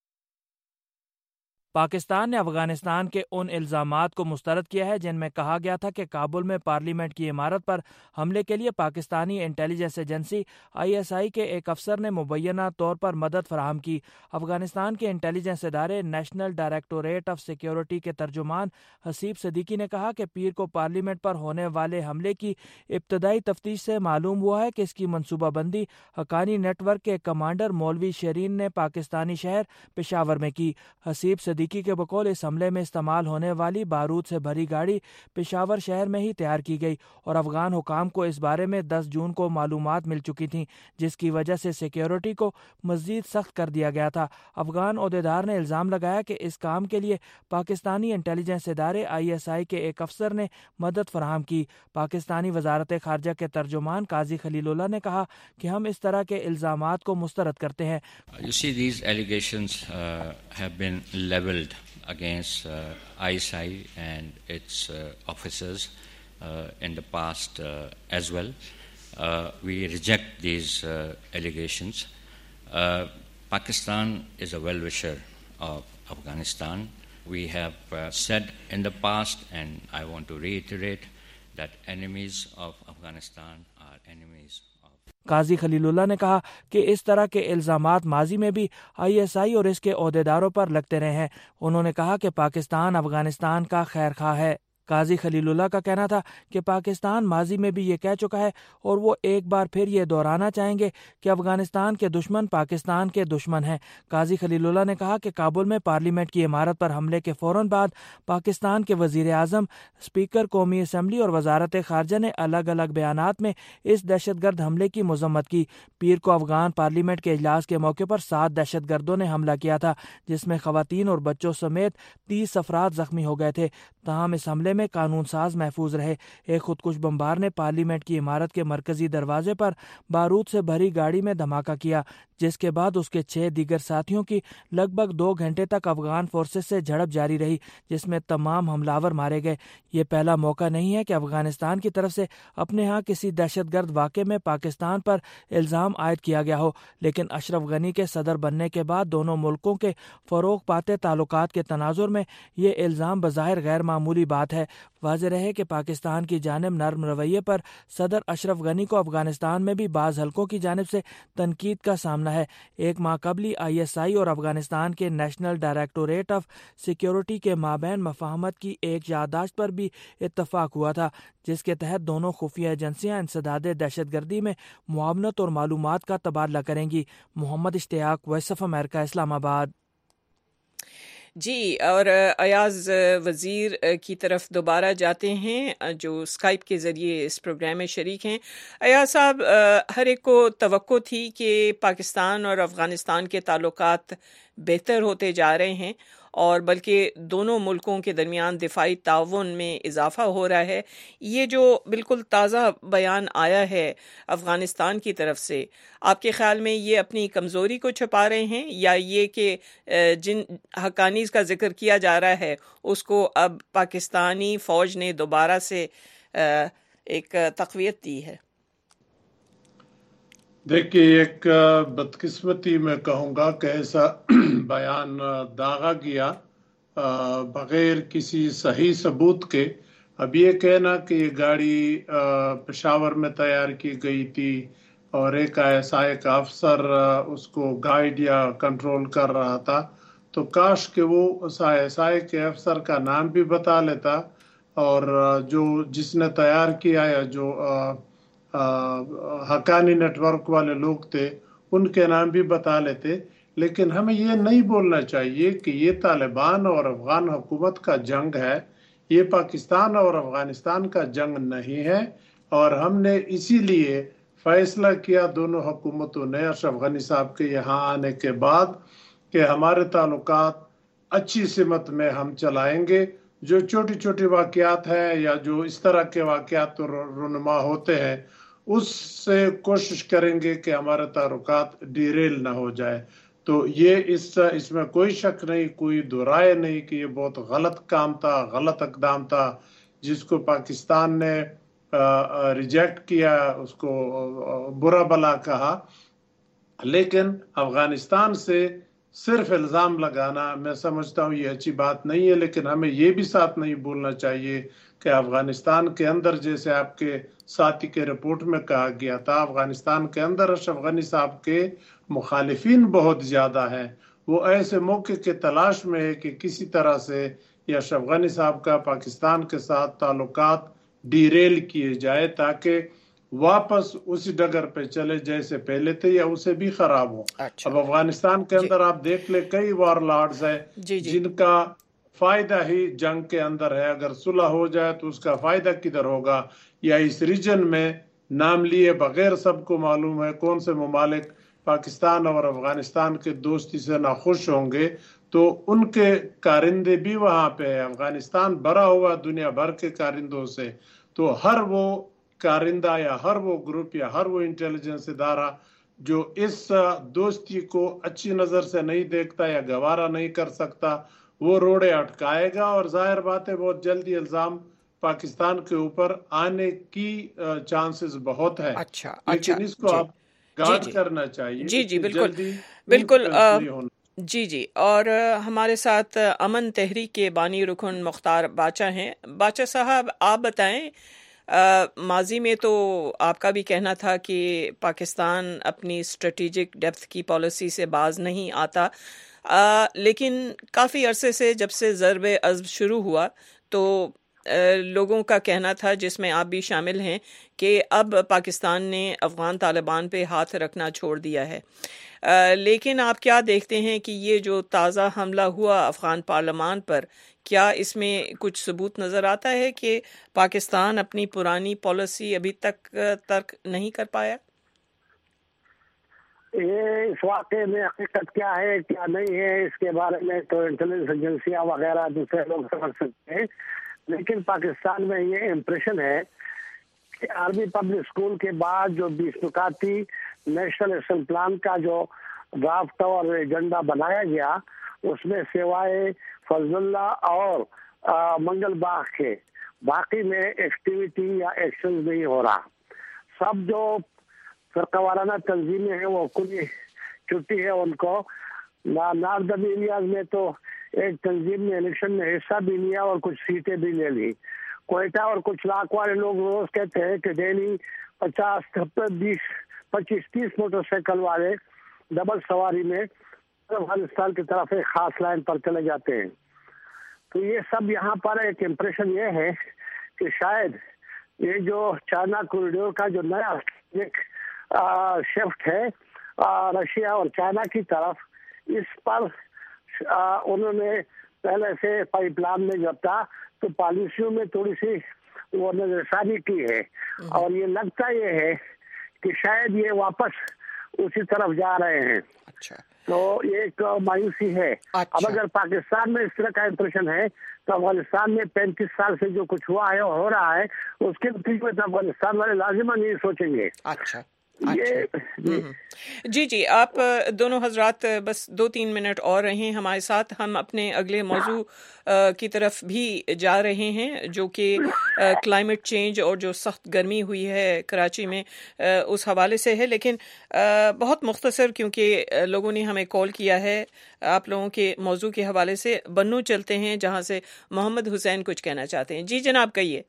पाकिस्तान ने अफगानिस्तान के उन इल्ज़ामात को मुस्तरद किया है जिनमें कहा गया था कि काबुल में पार्लियामेंट की इमारत पर हमले के लिए Pakistani intelligence agency I S I के एक अफसर ने मुबैना तौर पर मदद फराहम की। अफगानिस्तान के इंटेलिजेंस इदारे नेशनल डायरेक्टोरेट ऑफ सिक्योरिटी के तर्जुमान हसीब सदीकी ने कहा कि पीर को पार्लियामेंट पर होने वाले हमले की इब्तदाई तफ्तीश से मालूम हुआ है कि इसकी मनसूबाबंदी हक्कानी नेटवर्क के कमांडर मौलवी शरीन ने पाकिस्तानी शहर पेशावर में की। हसीब सदीकी के बकौल इस हमले में इस्तेमाल होने वाली बारूद से भरी गाड़ी पेशावर शहर में ही तैयार की गई, और अफगान हुकाम को इस बारे में दस जून को मालूमात मिल चुकी थी, जिसकी वजह से सिक्योरिटी को मजीद सख्त कर दिया गया था। अफगान ओहदेदार ने इल्ज़ाम लगाया कि इस काम के लिए पाकिस्तानी इंटेलिजेंस इदारे आई एस आई के एक अफसर ने मदद फराहम की। पाकिस्तानी वजारत खारजा के तर्जुमान काजी खलीलुल्लाह ने कहा कि हम इस तरह के इल्ज़ामात को मुस्तरद करते हैं। You see, these allegations uh, have been leveled leveled against uh, I S I and its uh, officers uh, in the past uh, as well. Uh, we reject these uh, allegations. Uh, Pakistan is a well-wisher of Afghanistan. We have uh, said in the past, and I want to reiterate, that enemies of Afghanistan are enemies of. काजी खलीलुल्लाह ने कहा कि इस तरह के इल्ज़ामात माजी में भी आई S आई और इसके ओहदेदारों पर लगते रहे हैं। उन्होंने कहा कि पाकिस्तान अफगानिस्तान का खैरख्वाह है। काजी खलीलुल्लाह का कहना था कि पाकिस्तान माजी में भी ये कह चुका है और वो एक बार फिर ये दोहराना चाहेंगे कि अफगानिस्तान के दुश्मन पाकिस्तान के दुश्मन हैं। काजी खलीलुल्लाह ने कहा कि काबुल में पार्लियामेंट की इमारत पर हमले के फौरन बाद पाकिस्तान के वजीर आज़म, स्पीकर कौमी असम्बली और वजारत खारजा ने अलग अलग बयानात में इस दहशतगर्द हमले की मजम्मत की। पीर को अफगान पार्लियामेंट के इजलास के मौके पर सात दहशतगर्दों ने हमला किया था, जिसमें खवातीन और बच्चों समेत तीस अफराद जख्मी हो गए थे। ताहम इस हमले में कानून साज महफूज रहे। एक खुदकुश बमबार ने पार्लियामेंट की इमारत के मरकजी दरवाजे पर बारूद से भरी गाड़ी में धमाका किया, जिसके बाद उसके छह दीगर साथियों की लगभग दो घंटे तक अफगान फोर्सेस से झड़प जारी रही, जिसमें तमाम हमलावर मारे गए। ये पहला मौका नहीं है कि अफगानिस्तान की तरफ से अपने यहाँ किसी दहशतगर्द वाक़े में पाकिस्तान पर इल्ज़ाम आयद किया गया हो, लेकिन अशरफ गनी के सदर बनने के बाद दोनों मुल्कों के फ़रोग़ पाते ताल्लुकात के तनाजुर में ये इल्ज़ाम बज़ाहिर गैर मामूली बात है। वाज़ेह रहे कि पाकिस्तान की जानिब नर्म रवैये पर सदर अशरफ गनी को अफगानिस्तान में भी बाज़ हलकों की जानिब से तनकीद का सामना है। एक माह कबली आई एस आई और अफगानिस्तान के नेशनल डायरेक्टोरेट ऑफ सिक्योरिटी के माबैन मफाहमत की एक याददाश्त पर भी इत्तफाक हुआ था, जिसके तहत दोनों खुफिया एजेंसियां इंसदाद दहशतगर्दी में मुआवनत और मालूमात का तबादला करेंगी। Mohammad Ishtiaq, Voice of America, Islamabad. जी, और अयाज वज़ीर की तरफ दोबारा जाते हैं जो स्काइप के ज़रिए इस प्रोग्राम में शरीक हैं। अयाज साहब, हर एक को तवक्को थी कि पाकिस्तान और अफ़गानिस्तान के ताल्लुकात बेहतर होते जा रहे हैं और बल्कि दोनों मुल्कों के दरमियान दिफाई ताउन में इजाफा हो रहा है। ये जो बिल्कुल ताज़ा बयान आया है अफ़गानिस्तान की तरफ से, आपके ख़्याल में ये अपनी कमज़ोरी को छुपा रहे हैं या ये कि जिन हक़ानीज़ का जिक्र किया जा रहा है उसको अब पाकिस्तानी फ़ौज ने दोबारा से एक तक़वियत दी है? देखिए, एक बदकिस्मती मैं कहूँगा कि ऐसा बयान दागा किया बग़ैर किसी सही सबूत के। अब ये कहना कि ये गाड़ी पेशावर में तैयार की गई थी और एक आई एस आई का अफसर उसको गाइड या कंट्रोल कर रहा था, तो काश कि वो उस आई एस आई के अफसर का नाम भी बता लेता और जो जिसने तैयार किया या जो आ, हकानी नेटवर्क वाले लोग थे उनके नाम भी बता लेते। लेकिन हमें ये नहीं बोलना चाहिए कि ये तालिबान और अफगान हुकूमत का जंग है, ये पाकिस्तान और अफगानिस्तान का जंग नहीं है। और हमने इसीलिए फैसला किया दोनों हुकूमतों ने अशरफ गनी साहब के यहाँ आने के बाद कि हमारे ताल्लुकात अच्छी सिमत में हम चलाएंगे। जो छोटी छोटी वाक़यात हैं या जो इस तरह के वाक़यात रुनमा होते हैं उससे कोशिश करेंगे कि हमारे ताल्लुकात डिरेल ना हो जाए। तो ये इस इसमें कोई शक नहीं, कोई दुराए नहीं कि ये बहुत गलत काम था, गलत इक़दाम था जिसको पाकिस्तान ने रिजेक्ट किया, उसको बुरा भला कहा। लेकिन अफगानिस्तान से सिर्फ इल्ज़ाम लगाना मैं समझता हूँ ये अच्छी बात नहीं है। लेकिन हमें ये भी साथ नहीं भूलना चाहिए कि अफगानिस्तान के अंदर, जैसे आपके साथी के रिपोर्ट में कहा गया था, अफगानिस्तान के अंदर अशरफ गनी साहब के मुखालिफिन बहुत ज़्यादा हैं। वो ऐसे मौके के तलाश में है कि किसी तरह से या अशरफ गनी साहब का पाकिस्तान के साथ ताल्लुकात डीरेल किए जाए ताकि वापस उसी डगर पे चले जैसे पहले थे या उसे भी खराब हो। अच्छा। अब अफगानिस्तान के अंदर आप देख ले कई वार लॉर्ड्स है जिनका फायदा ही जंग के अंदर है। अगर सुलह हो जाए तो उसका फायदा किधर होगा? या इस रीजन में नाम लिए बगैर सबको मालूम है कौन से ममालिक पाकिस्तान और अफगानिस्तान के दोस्ती से नाखुश होंगे, तो उनके कारिंदे भी वहाँ पे है। अफगानिस्तान भरा हुआ दुनिया भर के कारिंदों से, तो हर वो कारिंदा या हर वो ग्रुप या हर वो इंटेलिजेंस इदारा जो इस दोस्ती को अच्छी नज़र से नहीं देखता या गवारा नहीं कर सकता, وہ روڑے اٹکائے گا اور ظاہر بات ہے بہت جلدی الزام پاکستان کے اوپر آنے کی چانسز بہت ہے. اچھا لیکن اس کو آپ گارڈ کرنا چاہیے. جی جی بالکل بالکل جی جی. اور ہمارے ساتھ امن تحریک کے بانی رکن مختار باچا ہیں. باچا صاحب آپ بتائیں، ماضی میں تو آپ کا بھی کہنا تھا کہ پاکستان اپنی اسٹریٹجک ڈیپتھ کی پالیسی سے باز نہیں آتا، آ, لیکن کافی عرصے سے جب سے ضرب عضب شروع ہوا تو لوگوں کا کہنا تھا، جس میں آپ بھی شامل ہیں، کہ اب پاکستان نے افغان طالبان پہ ہاتھ رکھنا چھوڑ دیا ہے. لیکن آپ کیا دیکھتے ہیں کہ یہ جو تازہ حملہ ہوا افغان پارلیمان پر، کیا اس میں کچھ ثبوت نظر آتا ہے کہ پاکستان اپنی پرانی پالیسی ابھی تک ترک نہیں کر پایا؟ یہ اس واقعے میں حقیقت کیا ہے کیا نہیں ہے اس کے بارے میں تو انٹیلیجنس ایجنسیاں وغیرہ دوسرے لوگ سمجھ سکتے ہیں، لیکن پاکستان میں یہ امپریشن ہے کہ آرمی پبلک اسکول کے بعد جو بیس نکاتی نیشنل ایکشن پلان کا جو ڈرافٹ اور ایجنڈا بنایا گیا، اس میں سوائے فضل اللہ اور منگل باغ کے باقی میں ایکٹیویٹی یا ایکشن نہیں ہو رہا. سب جو فرقہ وارانہ تنظیمیں ہیں وہ کلی چھٹی ہے ان کو. ناردرن ایریاز میں تو ایک تنظیم نے الیکشن میں حصہ بھی لیا اور کچھ سیٹیں بھی لے لی. کوئٹہ اور کچھ لاکھ والے لوگ روز کہتے ہیں کہ ڈیلی پچاس بیس پچیس تیس موٹر سائیکل والے ڈبل سواری میں افغانستان کی طرف ایک خاص لائن پر چلے جاتے ہیں. تو یہ سب یہاں پر ایک امپریشن یہ ہے کہ شاید یہ جو چائنا کوریڈور کا جو نیا ایک شفٹ ہے رشیا اور چائنا کی طرف، اس پر انہوں نے پہلے سے پائپ لائن میں جب تھا تو پالیسیوں میں تھوڑی سی وہ نظرثانی کی ہے، اور یہ لگتا یہ ہے کہ شاید یہ واپس اسی طرف جا رہے ہیں. تو یہ ایک مایوسی ہے. اب اگر پاکستان میں اس طرح کا امپریشن ہے تو افغانستان میں پینتیس سال سے جو کچھ ہوا ہے ہو رہا ہے اس کے نتیجے میں تو افغانستان والے لازماً یہ سوچیں گے. اچھا جی جی. آپ دونوں حضرات بس دو تین منٹ اور رہیں ہمارے ساتھ، ہم اپنے اگلے موضوع کی طرف بھی جا رہے ہیں جو کہ کلائمیٹ چینج اور جو سخت گرمی ہوئی ہے کراچی میں اس حوالے سے ہے، لیکن بہت مختصر کیونکہ لوگوں نے ہمیں کال کیا ہے آپ لوگوں کے موضوع کے حوالے سے. بنو چلتے ہیں جہاں سے محمد حسین کچھ کہنا چاہتے ہیں. جی جناب کہیے.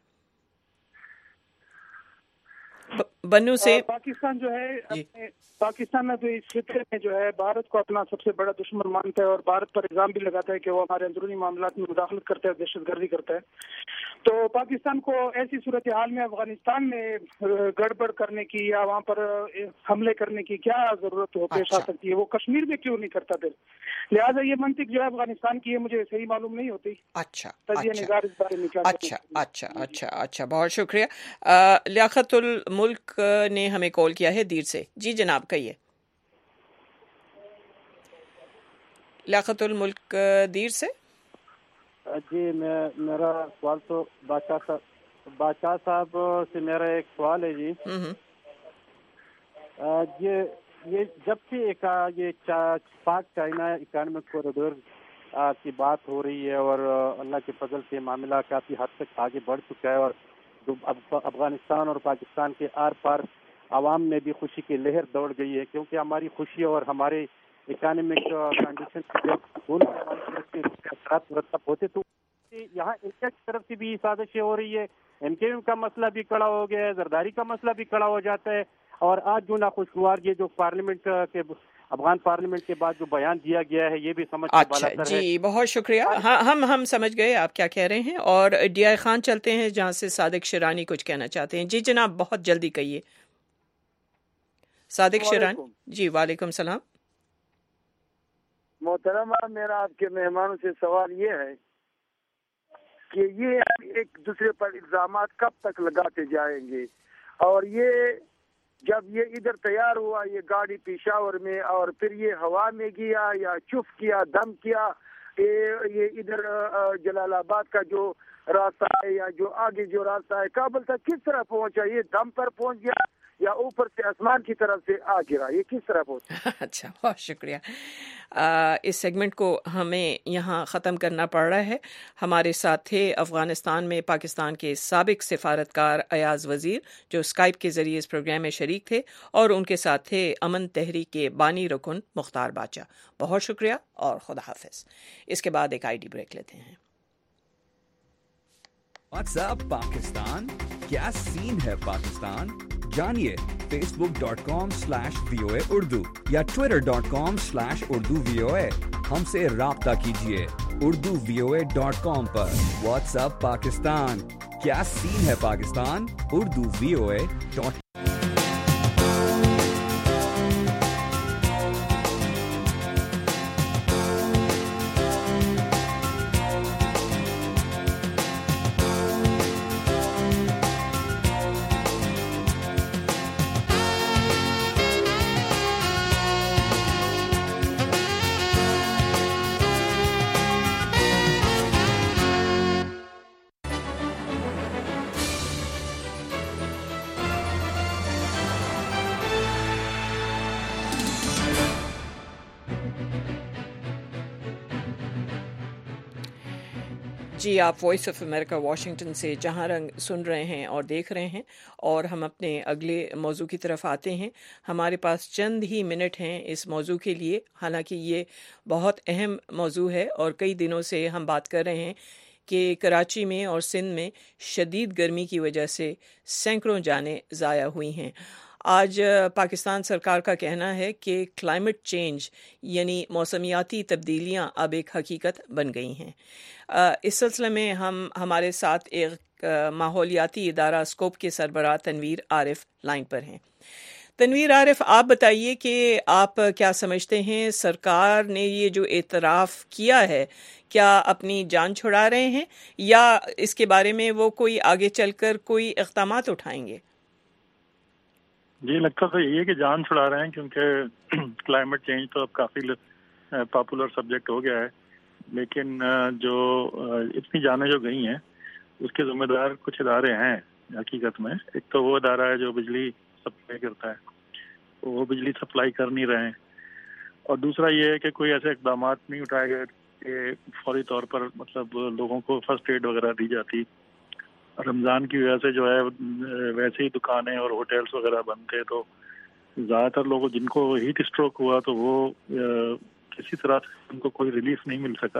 بنو سے پاکستان جو ہے اپنے پاکستان میں تو اس خطے میں جو ہے بھارت کو اپنا سب سے بڑا دشمن مانتا ہے اور بھارت پر الزام بھی لگاتا ہے کہ وہ ہمارے اندرونی معاملات میں مداخلت کرتا ہے، دہشت گردی کرتا ہے. تو پاکستان کو ایسی صورتحال میں افغانستان میں گڑبڑ کرنے کی یا وہاں پر حملے کرنے کی کیا ضرورت ہو پیش آ سکتی ہے؟ وہ کشمیر میں کیوں نہیں کرتا پھر؟ لہٰذا یہ منطق جو ہے افغانستان کی ہے مجھے صحیح معلوم نہیں ہوتی. اچھا تجزیہ نگار اس بارے میں کیا اچھا اچھا اچھا اچھا بہت شکریہ. لیاقت الملک نے ہمیں کال کیا ہے دیر سے. جی جناب کہیے. لیاقت الملک دیر سے. جی میں میرا سوال تو بادشاہ صاحب بادشاہ صاحب سے میرا ایک سوال ہے. جی یہ یہ جب سے ایک یہ پاک چائنا اکانومک کوریڈور کی بات ہو رہی ہے اور اللہ کے فضل سے معاملہ کافی حد تک آگے بڑھ چکا ہے، اور افغانستان اور پاکستان کے آر پار عوام میں بھی خوشی کی لہر دوڑ گئی ہے، کیونکہ ہماری خوشی اور ہمارے اکانومک کنڈیشن اثرات مرتب ہوتے تو یہاں انڈیا کی طرف سے بھی سازشیں ہو رہی ہے. ایم کیو ایم کا مسئلہ بھی کڑا ہو گیا ہے، زرداری کا مسئلہ بھی کڑا ہو جاتا ہے، اور آج جو ناخوشگوار یہ جو پارلیمنٹ کے افغان پارلیمنٹ کے بعد جو بیان دیا گیا ہے یہ بھی سمجھ کے بالا تر ہے. جی بہت شکریہ. ہم ہم سمجھ گئے آپ کیا کہہ رہے ہیں. اور ڈی آئی خان چلتے ہیں جہاں سے صادق شیرانی کچھ کہنا چاہتے ہیں. جی جناب بہت جلدی کہیے. صادق شیرانی. جی وعلیکم السلام. محترمہ میرا آپ کے مہمانوں سے سوال یہ ہے کہ یہ ایک دوسرے پر الزامات کب تک لگاتے جائیں گے؟ اور یہ جب یہ ادھر تیار ہوا یہ گاڑی پشاور میں اور پھر یہ ہوا میں گیا یا چف کیا دم کیا، یہ ادھر جلال آباد کا جو راستہ ہے یا جو آگے جو راستہ ہے کابل تک کس طرح پہنچا؟ یہ دم پر پہنچ گیا या ऊपर से आसमान की तरफ से आ गिरा, ये किस तरह पहुंचा? अच्छा, बहुत शुक्रिया। आ, इस सेगमेंट को हमें यहाँ ख़त्म करना पड़ रहा है। हमारे साथ थे अफ़गानिस्तान में पाकिस्तान के साबिक सिफारतकार अयाज़ वज़ीर, जो स्काइप के ज़रिए इस प्रोग्राम में शरीक थे, और उनके साथ थे अमन तहरीक के बानी रुकन मुख्तार बाचा। बहुत शुक्रिया और खुदा हाफ़िज़। इसके बाद एक आईडी ब्रेक लेते हैं। व्हाट्सएप पाकिस्तान, क्या सीन है पाकिस्तान? जानिए Facebook dot com slash V O A Urdu या Twitter dot com slash Urdu V O A. हमसे राब्ता कीजिए Urdu V O A dot com पर। व्हाट्सएप पाकिस्तान, क्या सीन है Pakistan? Urdu V O A dot जी, आप वॉइस ऑफ अमेरिका वाशिंगटन से जहां रंग सुन रहे हैं और देख रहे हैं, और हम अपने अगले मौजू की तरफ आते हैं। हमारे पास चंद ही मिनट हैं इस मौजू के लिए, हालांकि ये बहुत अहम मौजू है और कई दिनों से हम बात कर रहे हैं कि कराची में और सिंध में शदीद गर्मी की वजह से सैकड़ों जानें ज़ाया हुई हैं। आज पाकिस्तान सरकार का कहना है कि क्लाइमेट चेंज यानी मौसमियाती तब्दीलियां अब एक हकीकत बन गई हैं। इस सिलसिले में हम हमारे साथ एक माहौलियाती इदारा स्कोप के सरबराह तनवीर आरिफ लाइन पर हैं। तनवीर आरिफ, आप बताइए कि आप क्या समझते हैं, सरकार ने ये जो एतराफ़ किया है, क्या अपनी जान छुड़ा रहे हैं या इसके बारे में वो कोई आगे चलकर कोई इक़दामात उठाएंगे? जी, लगता तो यही है कि जान छुड़ा रहे हैं, क्योंकि क्लाइमेट चेंज तो अब काफ़ी पॉपुलर सब्जेक्ट हो गया है। लेकिन जो इतनी जानें जो गई हैं उसके ज़िम्मेदार कुछ इदारे हैं हकीकत में। एक तो वो इदारा है जो बिजली सप्लाई करता है, वो बिजली सप्लाई कर नहीं रहे हैं, और दूसरा ये है कि कोई ऐसे इक़दाम नहीं उठाए गए कि फौरी तौर पर मतलब लोगों को फर्स्ट एड वगैरह दी जाती। रमज़ान की वजह से जो है वैसे ही दुकानें और होटल्स वगैरह बंद थे, तो ज़्यादातर लोगों जिनको हीट स्ट्रोक हुआ तो वो आ, किसी तरह से उनको कोई रिलीफ नहीं मिल सका।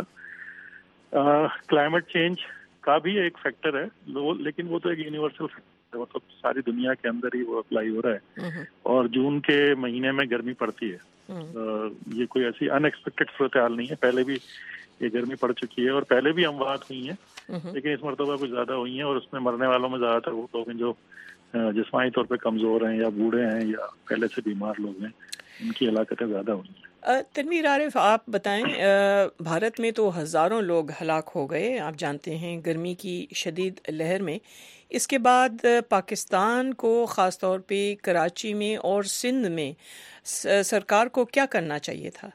क्लाइमेट चेंज का भी एक फैक्टर है, लेकिन वो तो एक यूनिवर्सल फैक्टर है, वो तो सारी दुनिया के अंदर ही वो अप्लाई हो रहा है। और जून के महीने में गर्मी पड़ती है, आ, ये कोई ऐसी अनएक्सपेक्टेड सूरत हाल नहीं है। पहले भी ये गर्मी पड़ चुकी है और पहले भी अमवात हुई हैं, लेकिन इस मरतबा कुछ ज्यादा हुई हैं, और उसमें मरने वालों में ज्यादातर वो लोग हैं जो जिस्मानी तौर पे कमजोर हैं या बूढ़े हैं या पहले से बीमार लोग हैं, उनकी हलाकतें ज्यादा हुई हैं। तनवीर आरिफ, आप बताएं, भारत में तो हज़ारों लोग हलाक हो गए, आप जानते हैं, गर्मी की शदीद लहर में। इसके बाद पाकिस्तान को ख़ास तौर पे कराची में और सिंध में सरकार को क्या करना चाहिए था?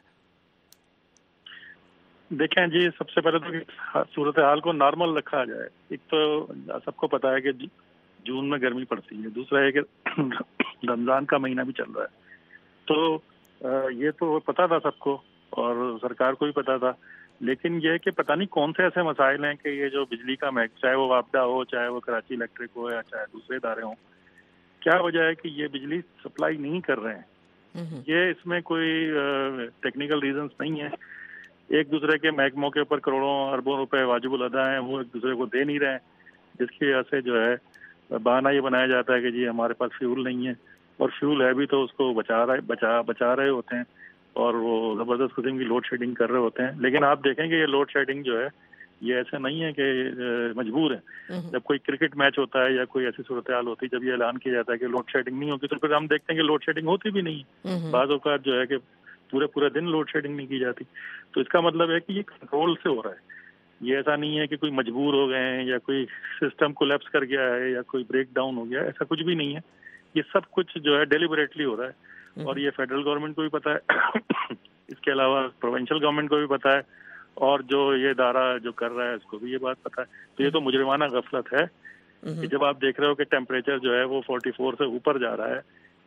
देखें जी, सबसे पहले तो सूरत हाल को नॉर्मल रखा जाए। एक तो सबको पता है कि जून में गर्मी पड़ती है, दूसरा है कि रमज़ान का महीना भी चल रहा है, तो ये तो पता था सबको और सरकार को भी पता था। लेकिन ये कि पता नहीं कौन से ऐसे मसाइल हैं कि ये जो बिजली का महक, चाहे वो वापडा हो, चाहे वो कराची इलेक्ट्रिक हो या चाहे दूसरे इदारे हों, क्या वजह है कि ये बिजली सप्लाई नहीं कर रहे हैं। ये इसमें कोई टेक्निकल रीजंस नहीं है। एक दूसरे के महकमों के ऊपर करोड़ों अरबों रुपए वाजिबुल अदा हैं, वो एक दूसरे को दे नहीं रहे हैं, जिसकी वजह से जो है बहाना ये बनाया जाता है कि जी हमारे पास फ्यूल नहीं है, और फ्यूल है भी तो उसको बचा रहे बचा बचा रहे होते हैं, और वो ज़बरदस्त किस्म की लोड शेडिंग कर रहे होते हैं। लेकिन आप देखेंगे ये लोड शेडिंग जो है ये ऐसा नहीं है कि मजबूर है। जब कोई क्रिकेट मैच होता है या कोई ऐसी सूरत हाल होती है, जब ये ऐलान किया जाता है कि लोड शेडिंग नहीं होती, तो फिर हम देखते हैं कि लोड शेडिंग होती भी नहीं है। बाज़ औक़ात जो है कि पूरे पूरे दिन लोड शेडिंग नहीं की जाती। तो इसका मतलब है कि ये कंट्रोल से हो रहा है। ये ऐसा नहीं है कि कोई मजबूर हो गए हैं या कोई सिस्टम कोलैप्स कर गया है या कोई ब्रेक डाउन हो गया है, ऐसा कुछ भी नहीं है। ये सब कुछ जो है डेलिबरेटली हो रहा है, और ये फेडरल गवर्नमेंट को भी पता है, इसके अलावा प्रोविंशियल गवर्नमेंट को भी पता है, और जो ये इदारा जो कर रहा है उसको भी ये बात पता है। तो ये तो मुजरिमाना गफलत है कि जब आप देख रहे हो कि टेम्परेचर जो है वो चौवालीस से ऊपर जा रहा है,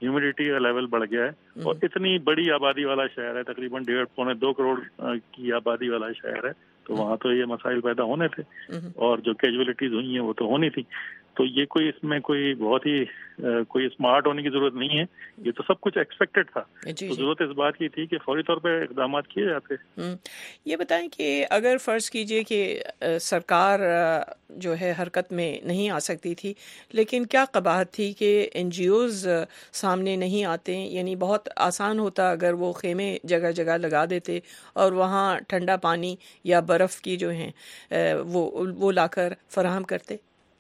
ہیومیڈیٹی کا لیول بڑھ گیا ہے اور اتنی بڑی آبادی والا شہر ہے, تقریباً ڈیڑھ پونے دو کروڑ کی آبادی والا شہر ہے, تو وہاں تو یہ مسائل پیدا ہونے تھے اور جو کیجولیٹیز ہوئی ہیں وہ تو ہونی تھی. تو یہ کوئی اس میں کوئی بہت ہی کوئی اسمارٹ ہونے کی ضرورت نہیں ہے, یہ تو سب کچھ ایکسپیکٹڈ تھا. تو ضرورت اس بات کی تھی کہ فوری طور پہ اقدامات کیے جاتے. یہ بتائیں کہ اگر فرض کیجئے کہ سرکار جو ہے حرکت میں نہیں آ سکتی تھی, لیکن کیا قباحت تھی کہ این جی اوز سامنے نہیں آتے؟ یعنی بہت آسان ہوتا اگر وہ خیمے جگہ جگہ لگا دیتے اور وہاں ٹھنڈا پانی یا برف کی جو ہیں وہ وہ لا کر فراہم کرتے.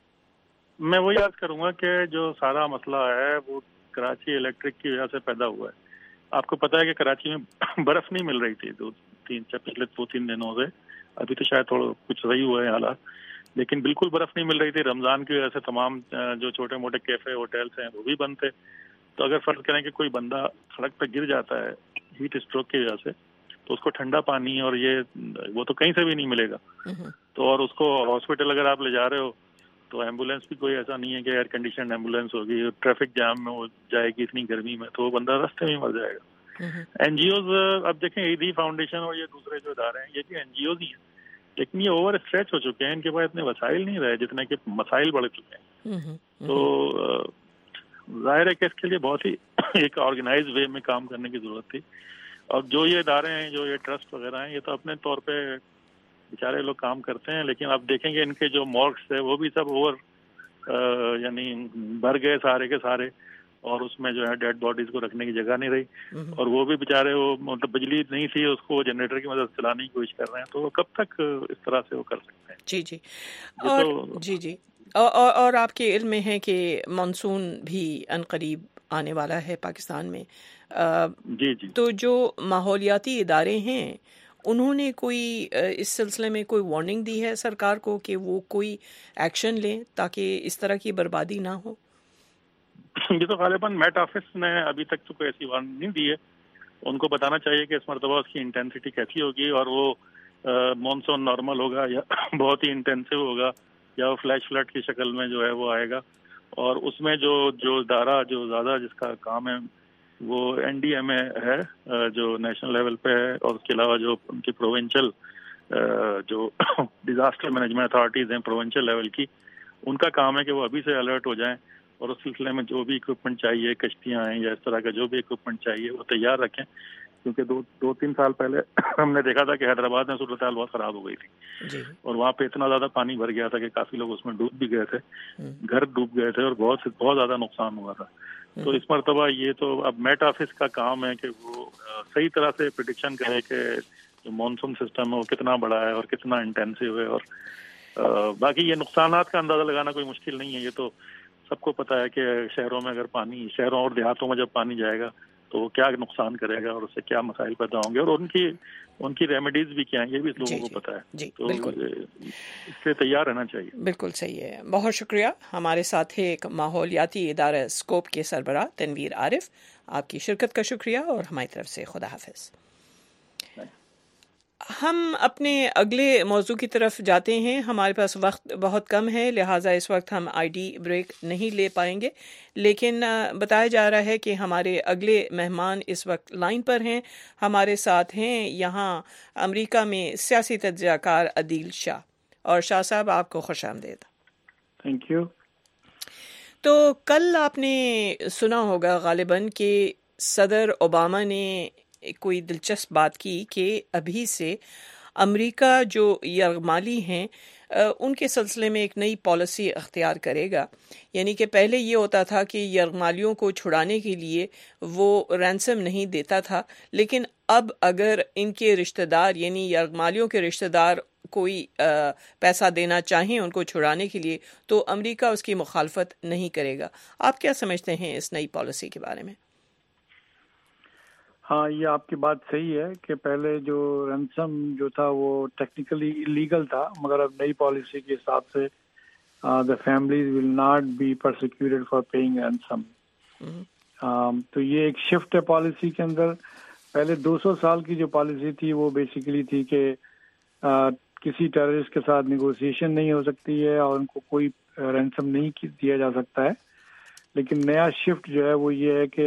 میں وہی عرض کروں گا کہ جو سارا مسئلہ ہے وہ کراچی الیکٹرک کی وجہ سے پیدا ہوا ہے. آپ کو پتا ہے کہ کراچی میں برف نہیں مل رہی تھی دو تین پچھلے دو تین دنوں سے, ابھی تو شاید تھوڑا کچھ صحیح ہوا ہے حالات, لیکن بالکل برف نہیں مل رہی تھی. رمضان کی وجہ سے تمام جو چھوٹے موٹے کیفے ہوٹلس ہیں وہ بھی بند تھے. تو اگر فرض کریں کہ کوئی بندہ سڑک پہ گر جاتا ہے ہیٹ اسٹروک کی وجہ سے, تو اس کو ٹھنڈا پانی اور یہ وہ تو کہیں سے بھی نہیں ملے گا. تو اور اس کو ہاسپٹل اگر آپ لے جا رہے ہو تو ایمبولینس بھی کوئی ایسا نہیں ہے کہ ایئر کنڈیشن ایمبولینس ہوگی, ٹریفک جام میں وہ جائے گی اتنی گرمی میں, تو وہ بندہ راستے میں مر جائے گا. این جی اوز اب دیکھیں ایدی فاؤنڈیشن اور یہ دوسرے جو ادارے ہیں یہ بھی این جی اوز ہی ہیں, لیکن یہ اوور اسٹریچ ہو چکے ہیں, ان کے پاس اتنے وسائل نہیں رہے جتنے کہ مسائل بڑھ چکے ہیں. تو ظاہر ہے کہ اس کے لیے بہت ہی ایک آرگنائز وے میں کام کرنے کی ضرورت تھی. اور جو یہ ادارے ہیں, جو یہ ٹرسٹ وغیرہ ہیں, یہ تو اپنے طور پہ بیچارے لوگ کام کرتے ہیں, لیکن آپ دیکھیں گے ان کے جو مارکس ہے وہ بھی سب اوور یعنی بھر گئے سارے کے سارے, اور اس میں جو ہے ڈیڈ باڈیز کو رکھنے کی جگہ نہیں رہی, اور وہ بھی بیچارے وہ مطلب بجلی نہیں تھی اس کو جنریٹر کی مدد سے چلانے کی کوشش کر رہے ہیں. تو وہ کب تک اس طرح سے وہ کر سکتے ہیں؟ جی جی اور جی جی اور, اور آپ کے علم میں ہے کہ مانسون بھی عنقریب آنے والا ہے پاکستان میں. جی جی تو جو ماحولیاتی ادارے ہیں انہوں نے کوئی اس سلسلے میں کوئی وارننگ دی ہے سرکار کو کہ وہ کوئی ایکشن لیں تاکہ اس طرح کی بربادی نہ ہو؟ یہ تو غالباً میٹ آفس نے ابھی تک تو کوئی ایسی وارننگ نہیں دی ہے. ان کو بتانا چاہیے کہ اس مرتبہ اس کی انٹینسٹی کیسی ہوگی, اور وہ مانسون نارمل ہوگا یا بہت ہی انٹینسو ہوگا یا وہ فلیش فلڈ کی شکل میں جو ہے وہ آئے گا. اور اس میں جو جو ادارہ جو زیادہ جس کا کام ہے وہ این ڈی ایم اے ہے جو نیشنل لیول پہ ہے, اور اس کے علاوہ جو ان کی پروونشل جو ڈیزاسٹر مینجمنٹ اتھارٹیز ہیں پروونشل لیول کی, ان کا کام ہے کہ وہ ابھی سے الرٹ ہو جائیں اور اس سلسلے میں جو بھی اکوپمنٹ چاہیے, کشتیاں ہیں یا اس طرح کا جو بھی اکوپمنٹ چاہیے وہ تیار رکھیں. کیونکہ دو دو تین سال پہلے ہم نے دیکھا تھا کہ حیدرآباد میں صورتحال بہت خراب ہو گئی تھی, اور وہاں پہ اتنا زیادہ پانی بھر گیا تھا کہ کافی لوگ اس میں ڈوب بھی گئے تھے, گھر ڈوب گئے تھے اور بہت بہت زیادہ نقصان ہوا تھا. تو اس مرتبہ یہ تو اب میٹ آفس کا کام ہے کہ وہ صحیح طرح سے پریڈکشن کرے کہ جو مانسون سسٹم ہے وہ کتنا بڑا ہے اور کتنا انٹینسو ہے. اور باقی یہ نقصانات کا اندازہ لگانا کوئی مشکل نہیں ہے. یہ تو سب کو پتا ہے کہ شہروں میں اگر پانی, شہروں اور دیہاتوں میں جب پانی جائے گا تو وہ کیا نقصان کرے گا اور اس سے کیا مسائل پیدا ہوں گے, اور ان کی ان کی ریمیڈیز بھی کیا ہیں یہ بھی لوگوں کو پتا ہے. جی تو بالکل اس سے تیار رہنا چاہیے. بالکل صحیح ہے. بہت شکریہ. ہمارے ساتھ ہے ایک ماحولیاتی ادارہ اسکوپ کے سربراہ تنویر عارف. آپ کی شرکت کا شکریہ اور ہماری طرف سے خدا حافظ. ہم اپنے اگلے موضوع کی طرف جاتے ہیں. ہمارے پاس وقت بہت کم ہے, لہٰذا اس وقت ہم آئی ڈی بریک نہیں لے پائیں گے, لیکن بتایا جا رہا ہے کہ ہمارے اگلے مہمان اس وقت لائن پر ہیں. ہمارے ساتھ ہیں یہاں امریکہ میں سیاسی تجزیہ کار عدیل شاہ. اور شاہ صاحب آپ کو خوش آمدید. Thank you. تو کل آپ نے سنا ہوگا غالباً کہ صدر اوباما نے کوئی دلچسپ بات کی کہ ابھی سے امریکہ جو یرغمالی ہیں ان کے سلسلے میں ایک نئی پالیسی اختیار کرے گا. یعنی کہ پہلے یہ ہوتا تھا کہ یرغمالیوں کو چھڑانے کے لیے وہ رینسم نہیں دیتا تھا, لیکن اب اگر ان کے رشتہ دار یعنی یرغمالیوں کے رشتہ دار کوئی پیسہ دینا چاہیں ان کو چھڑانے کے لیے تو امریکہ اس کی مخالفت نہیں کرے گا. آپ کیا سمجھتے ہیں اس نئی پالیسی کے بارے میں؟ ہاں, یہ آپ کی بات صحیح ہے کہ پہلے جو رینسم جو تھا وہ ٹیکنیکلی لیگل تھا, مگر اب نئی پالیسی کے حساب سے the families will not be persecuted for paying ransom. تو یہ ایک شفٹ ہے پالیسی کے اندر. پہلے دو سو سال کی جو پالیسی تھی وہ بیسیکلی تھی کہ کسی ٹیررسٹ کے ساتھ نیگوسیشن نہیں ہو سکتی ہے اور ان کو کوئی رینسم نہیں دیا جا سکتا ہے. لیکن نیا شفٹ جو ہے وہ یہ ہے کہ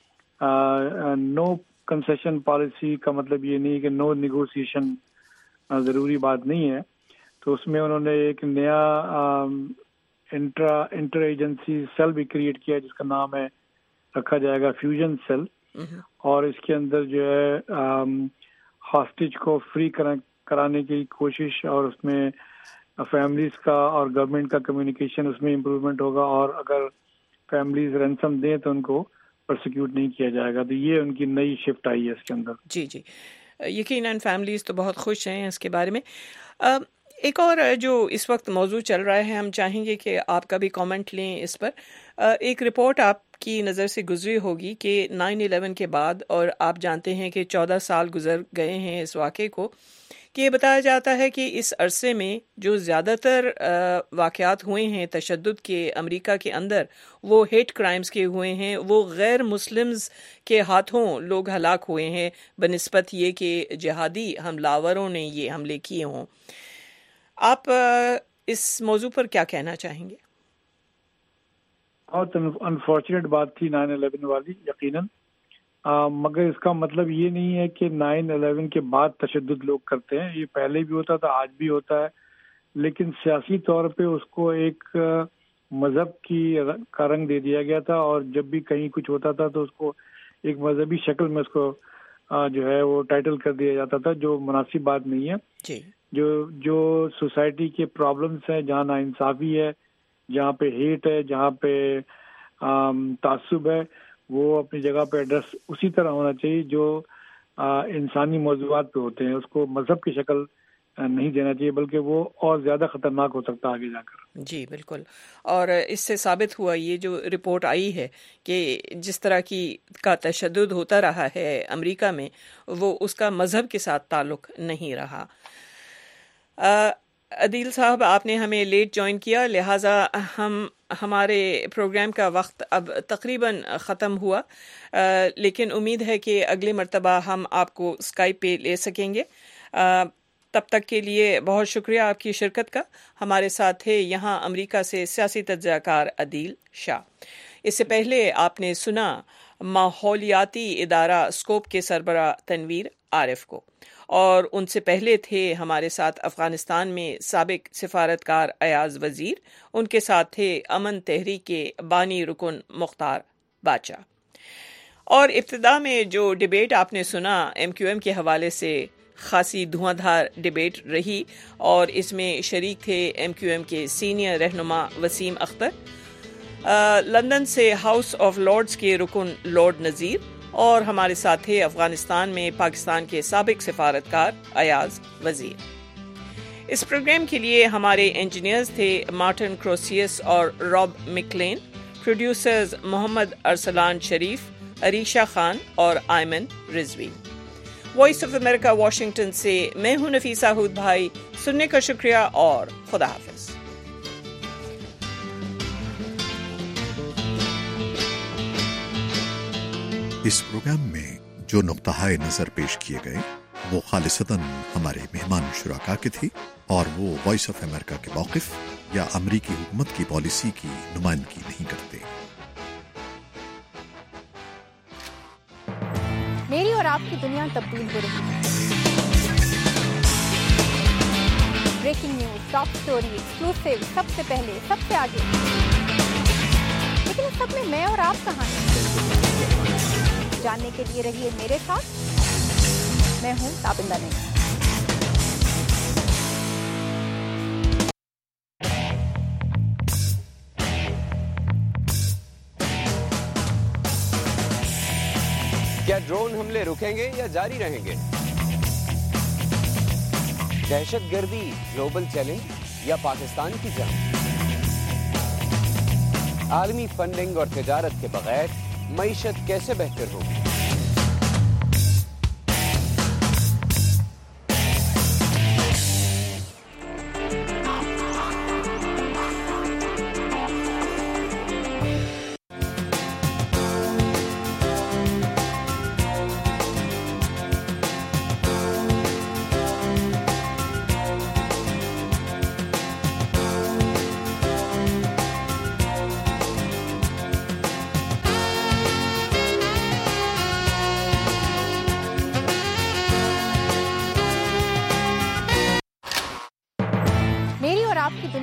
نو کنسیشن پالیسی کا مطلب یہ نہیں کہ نو نیگوسیشن ضروری بات نہیں ہے. تو اس میں انہوں نے ایک نیا انٹرا انٹر ایجنسی سیل بھی کریٹ کیا جس کا نام ہے رکھا جائے گا فیوژن سیل, اور اس کے اندر جو ہے ہاسٹیج کو فری کرانے کی کوشش, اور اس میں فیملیز کا اور گورنمنٹ کا کمیونیکیشن اس میں امپروومنٹ ہوگا, اور اگر فیملیز رینسم دیں تو ان کو پرسیکیوٹ نہیں کیا جائے گا. تو یہ ان کی نئی شفٹ آئی ہے اس کے اندر. جی جی یقیناً فیملیز تو بہت خوش ہیں اس کے بارے میں. ایک اور جو اس وقت موضوع چل رہا ہے, ہم چاہیں گے کہ آپ کا بھی کامنٹ لیں اس پر. ایک رپورٹ آپ کی نظر سے گزری ہوگی کہ نائن الیون کے بعد, اور آپ جانتے ہیں کہ چودہ سال گزر گئے ہیں اس واقعے کو, کہ یہ بتایا جاتا ہے کہ اس عرصے میں جو زیادہ تر واقعات ہوئے ہیں تشدد کے امریکہ کے اندر, وہ ہیٹ کرائمز کے ہوئے ہیں, وہ غیر مسلمز کے ہاتھوں لوگ ہلاک ہوئے ہیں بنسبت یہ کہ جہادی حملاوروں نے یہ حملے کیے ہوں. آپ اس موضوع پر کیا کہنا چاہیں گے؟ بہت انفارچونیٹ بات تھی نائن الیون والی یقیناً, مگر اس کا مطلب یہ نہیں ہے کہ نائن الیون کے بعد تشدد لوگ کرتے ہیں. یہ پہلے بھی ہوتا تھا, آج بھی ہوتا ہے, لیکن سیاسی طور پہ اس کو ایک مذہب کی کا رنگ دے دیا گیا تھا, اور جب بھی کہیں کچھ ہوتا تھا تو اس کو ایک مذہبی شکل میں اس کو جو ہے وہ ٹائٹل کر دیا جاتا تھا, جو مناسب بات نہیں ہے. جی. جو جو سوسائٹی کے پرابلمس ہیں, جہاں ناانصافی ہے, جہاں پہ ہیٹ ہے, جہاں پہ تعصب ہے, وہ اپنی جگہ پہ ایڈریس اسی طرح ہونا چاہیے جو انسانی موضوعات پہ ہوتے ہیں. اس کو مذہب کی شکل نہیں دینا چاہیے, بلکہ وہ اور زیادہ خطرناک ہو سکتا ہے آگے جا کر. جی بالکل. اور اس سے ثابت ہوا یہ جو رپورٹ آئی ہے کہ جس طرح کی کا تشدد ہوتا رہا ہے امریکہ میں, وہ اس کا مذہب کے ساتھ تعلق نہیں رہا. عدیل صاحب, آپ نے ہمیں لیٹ جوائن کیا, لہٰذا ہم ہمارے پروگرام کا وقت اب تقریباً ختم ہوا, لیکن امید ہے کہ اگلی مرتبہ ہم آپ کو اسکائپ پہ لے سکیں گے. تب تک کے لیے بہت شکریہ آپ کی شرکت کا. ہمارے ساتھ تھے یہاں امریکہ سے سیاسی تجزیہ کار عدیل شاہ. اس سے پہلے آپ نے سنا ماحولیاتی ادارہ اسکوپ کے سربراہ تنویر عارف کو, اور ان سے پہلے تھے ہمارے ساتھ افغانستان میں سابق سفارتکار ایاز وزیر, ان کے ساتھ تھے امن تحریک کے بانی رکن مختار باچا. اور ابتدا میں جو ڈیبیٹ آپ نے سنا ایم کیو ایم کے حوالے سے, خاصی دھواں دھار ڈیبیٹ رہی, اور اس میں شریک تھے ایم کیو ایم کے سینئر رہنما وسیم اختر, لندن سے ہاؤس آف لارڈز کے رکن لارڈ نذیر, اور ہمارے ساتھ تھے افغانستان میں پاکستان کے سابق سفارتکار ایاز وزیر. اس پروگرام کے لیے ہمارے انجینئرز تھے مارٹن کروسیس اور Rob McLean, producers Muhammad Arsalan Sharif, Arisha Khan اور Aiman Rizvi. Voice of America Washington سے میں ہوں نفیسہ ہود بھائی. سننے کا شکریہ اور خدا حافظ. اس پروگرام میں جو نقطہ نظر پیش کیے گئے وہ خالصتاً ہمارے مہمان شرکا کے تھے, اور وہ وائس آف امریکہ کے موقف یا امریکی حکومت کی پالیسی کی نمائندگی نہیں کرتے. میری اور آپ کی دنیا تبدیل ہو رہی ہے. Breaking news, top story, exclusive, سب سے پہلے, سب سے آگے. لیکن اس سب میں میں اور آپ کہاں ہیں؟ جاننے کے لیے رہیے میرے ساتھ. میں ہوں تابندہ نہیں. کیا ڈرون حملے رکیں گے یا جاری رہیں گے؟ دہشت گردی گلوبل چیلنج یا پاکستان کی جنگ؟ عالمی فنڈنگ اور تجارت کے بغیر معیشت کیسے بہتر ہوگی؟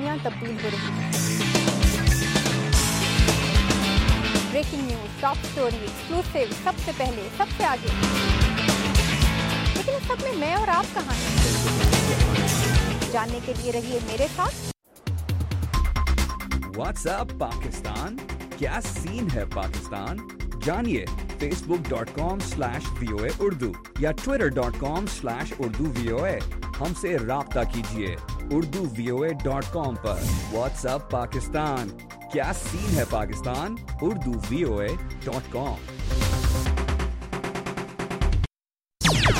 दुनिया तब्दील हो रही है। Breaking news, top story, exclusive, सबसे पहले, सबसे आगे। लेकिन इस सब में मैं और आप कहाँ हैं? जानने के लिए रहिए मेरे साथ। व्हाट्सएप पाकिस्तान, क्या सीन है पाकिस्तान? जानिए Facebook dot com slash V O A Urdu या Twitter dot com slash Urdu V O A. हमसे राब्ता कीजिए Urdu V O A dot com पर। व्हाट्सएप पाकिस्तान, क्या सीन है Pakistan? Urdu V O A dot com.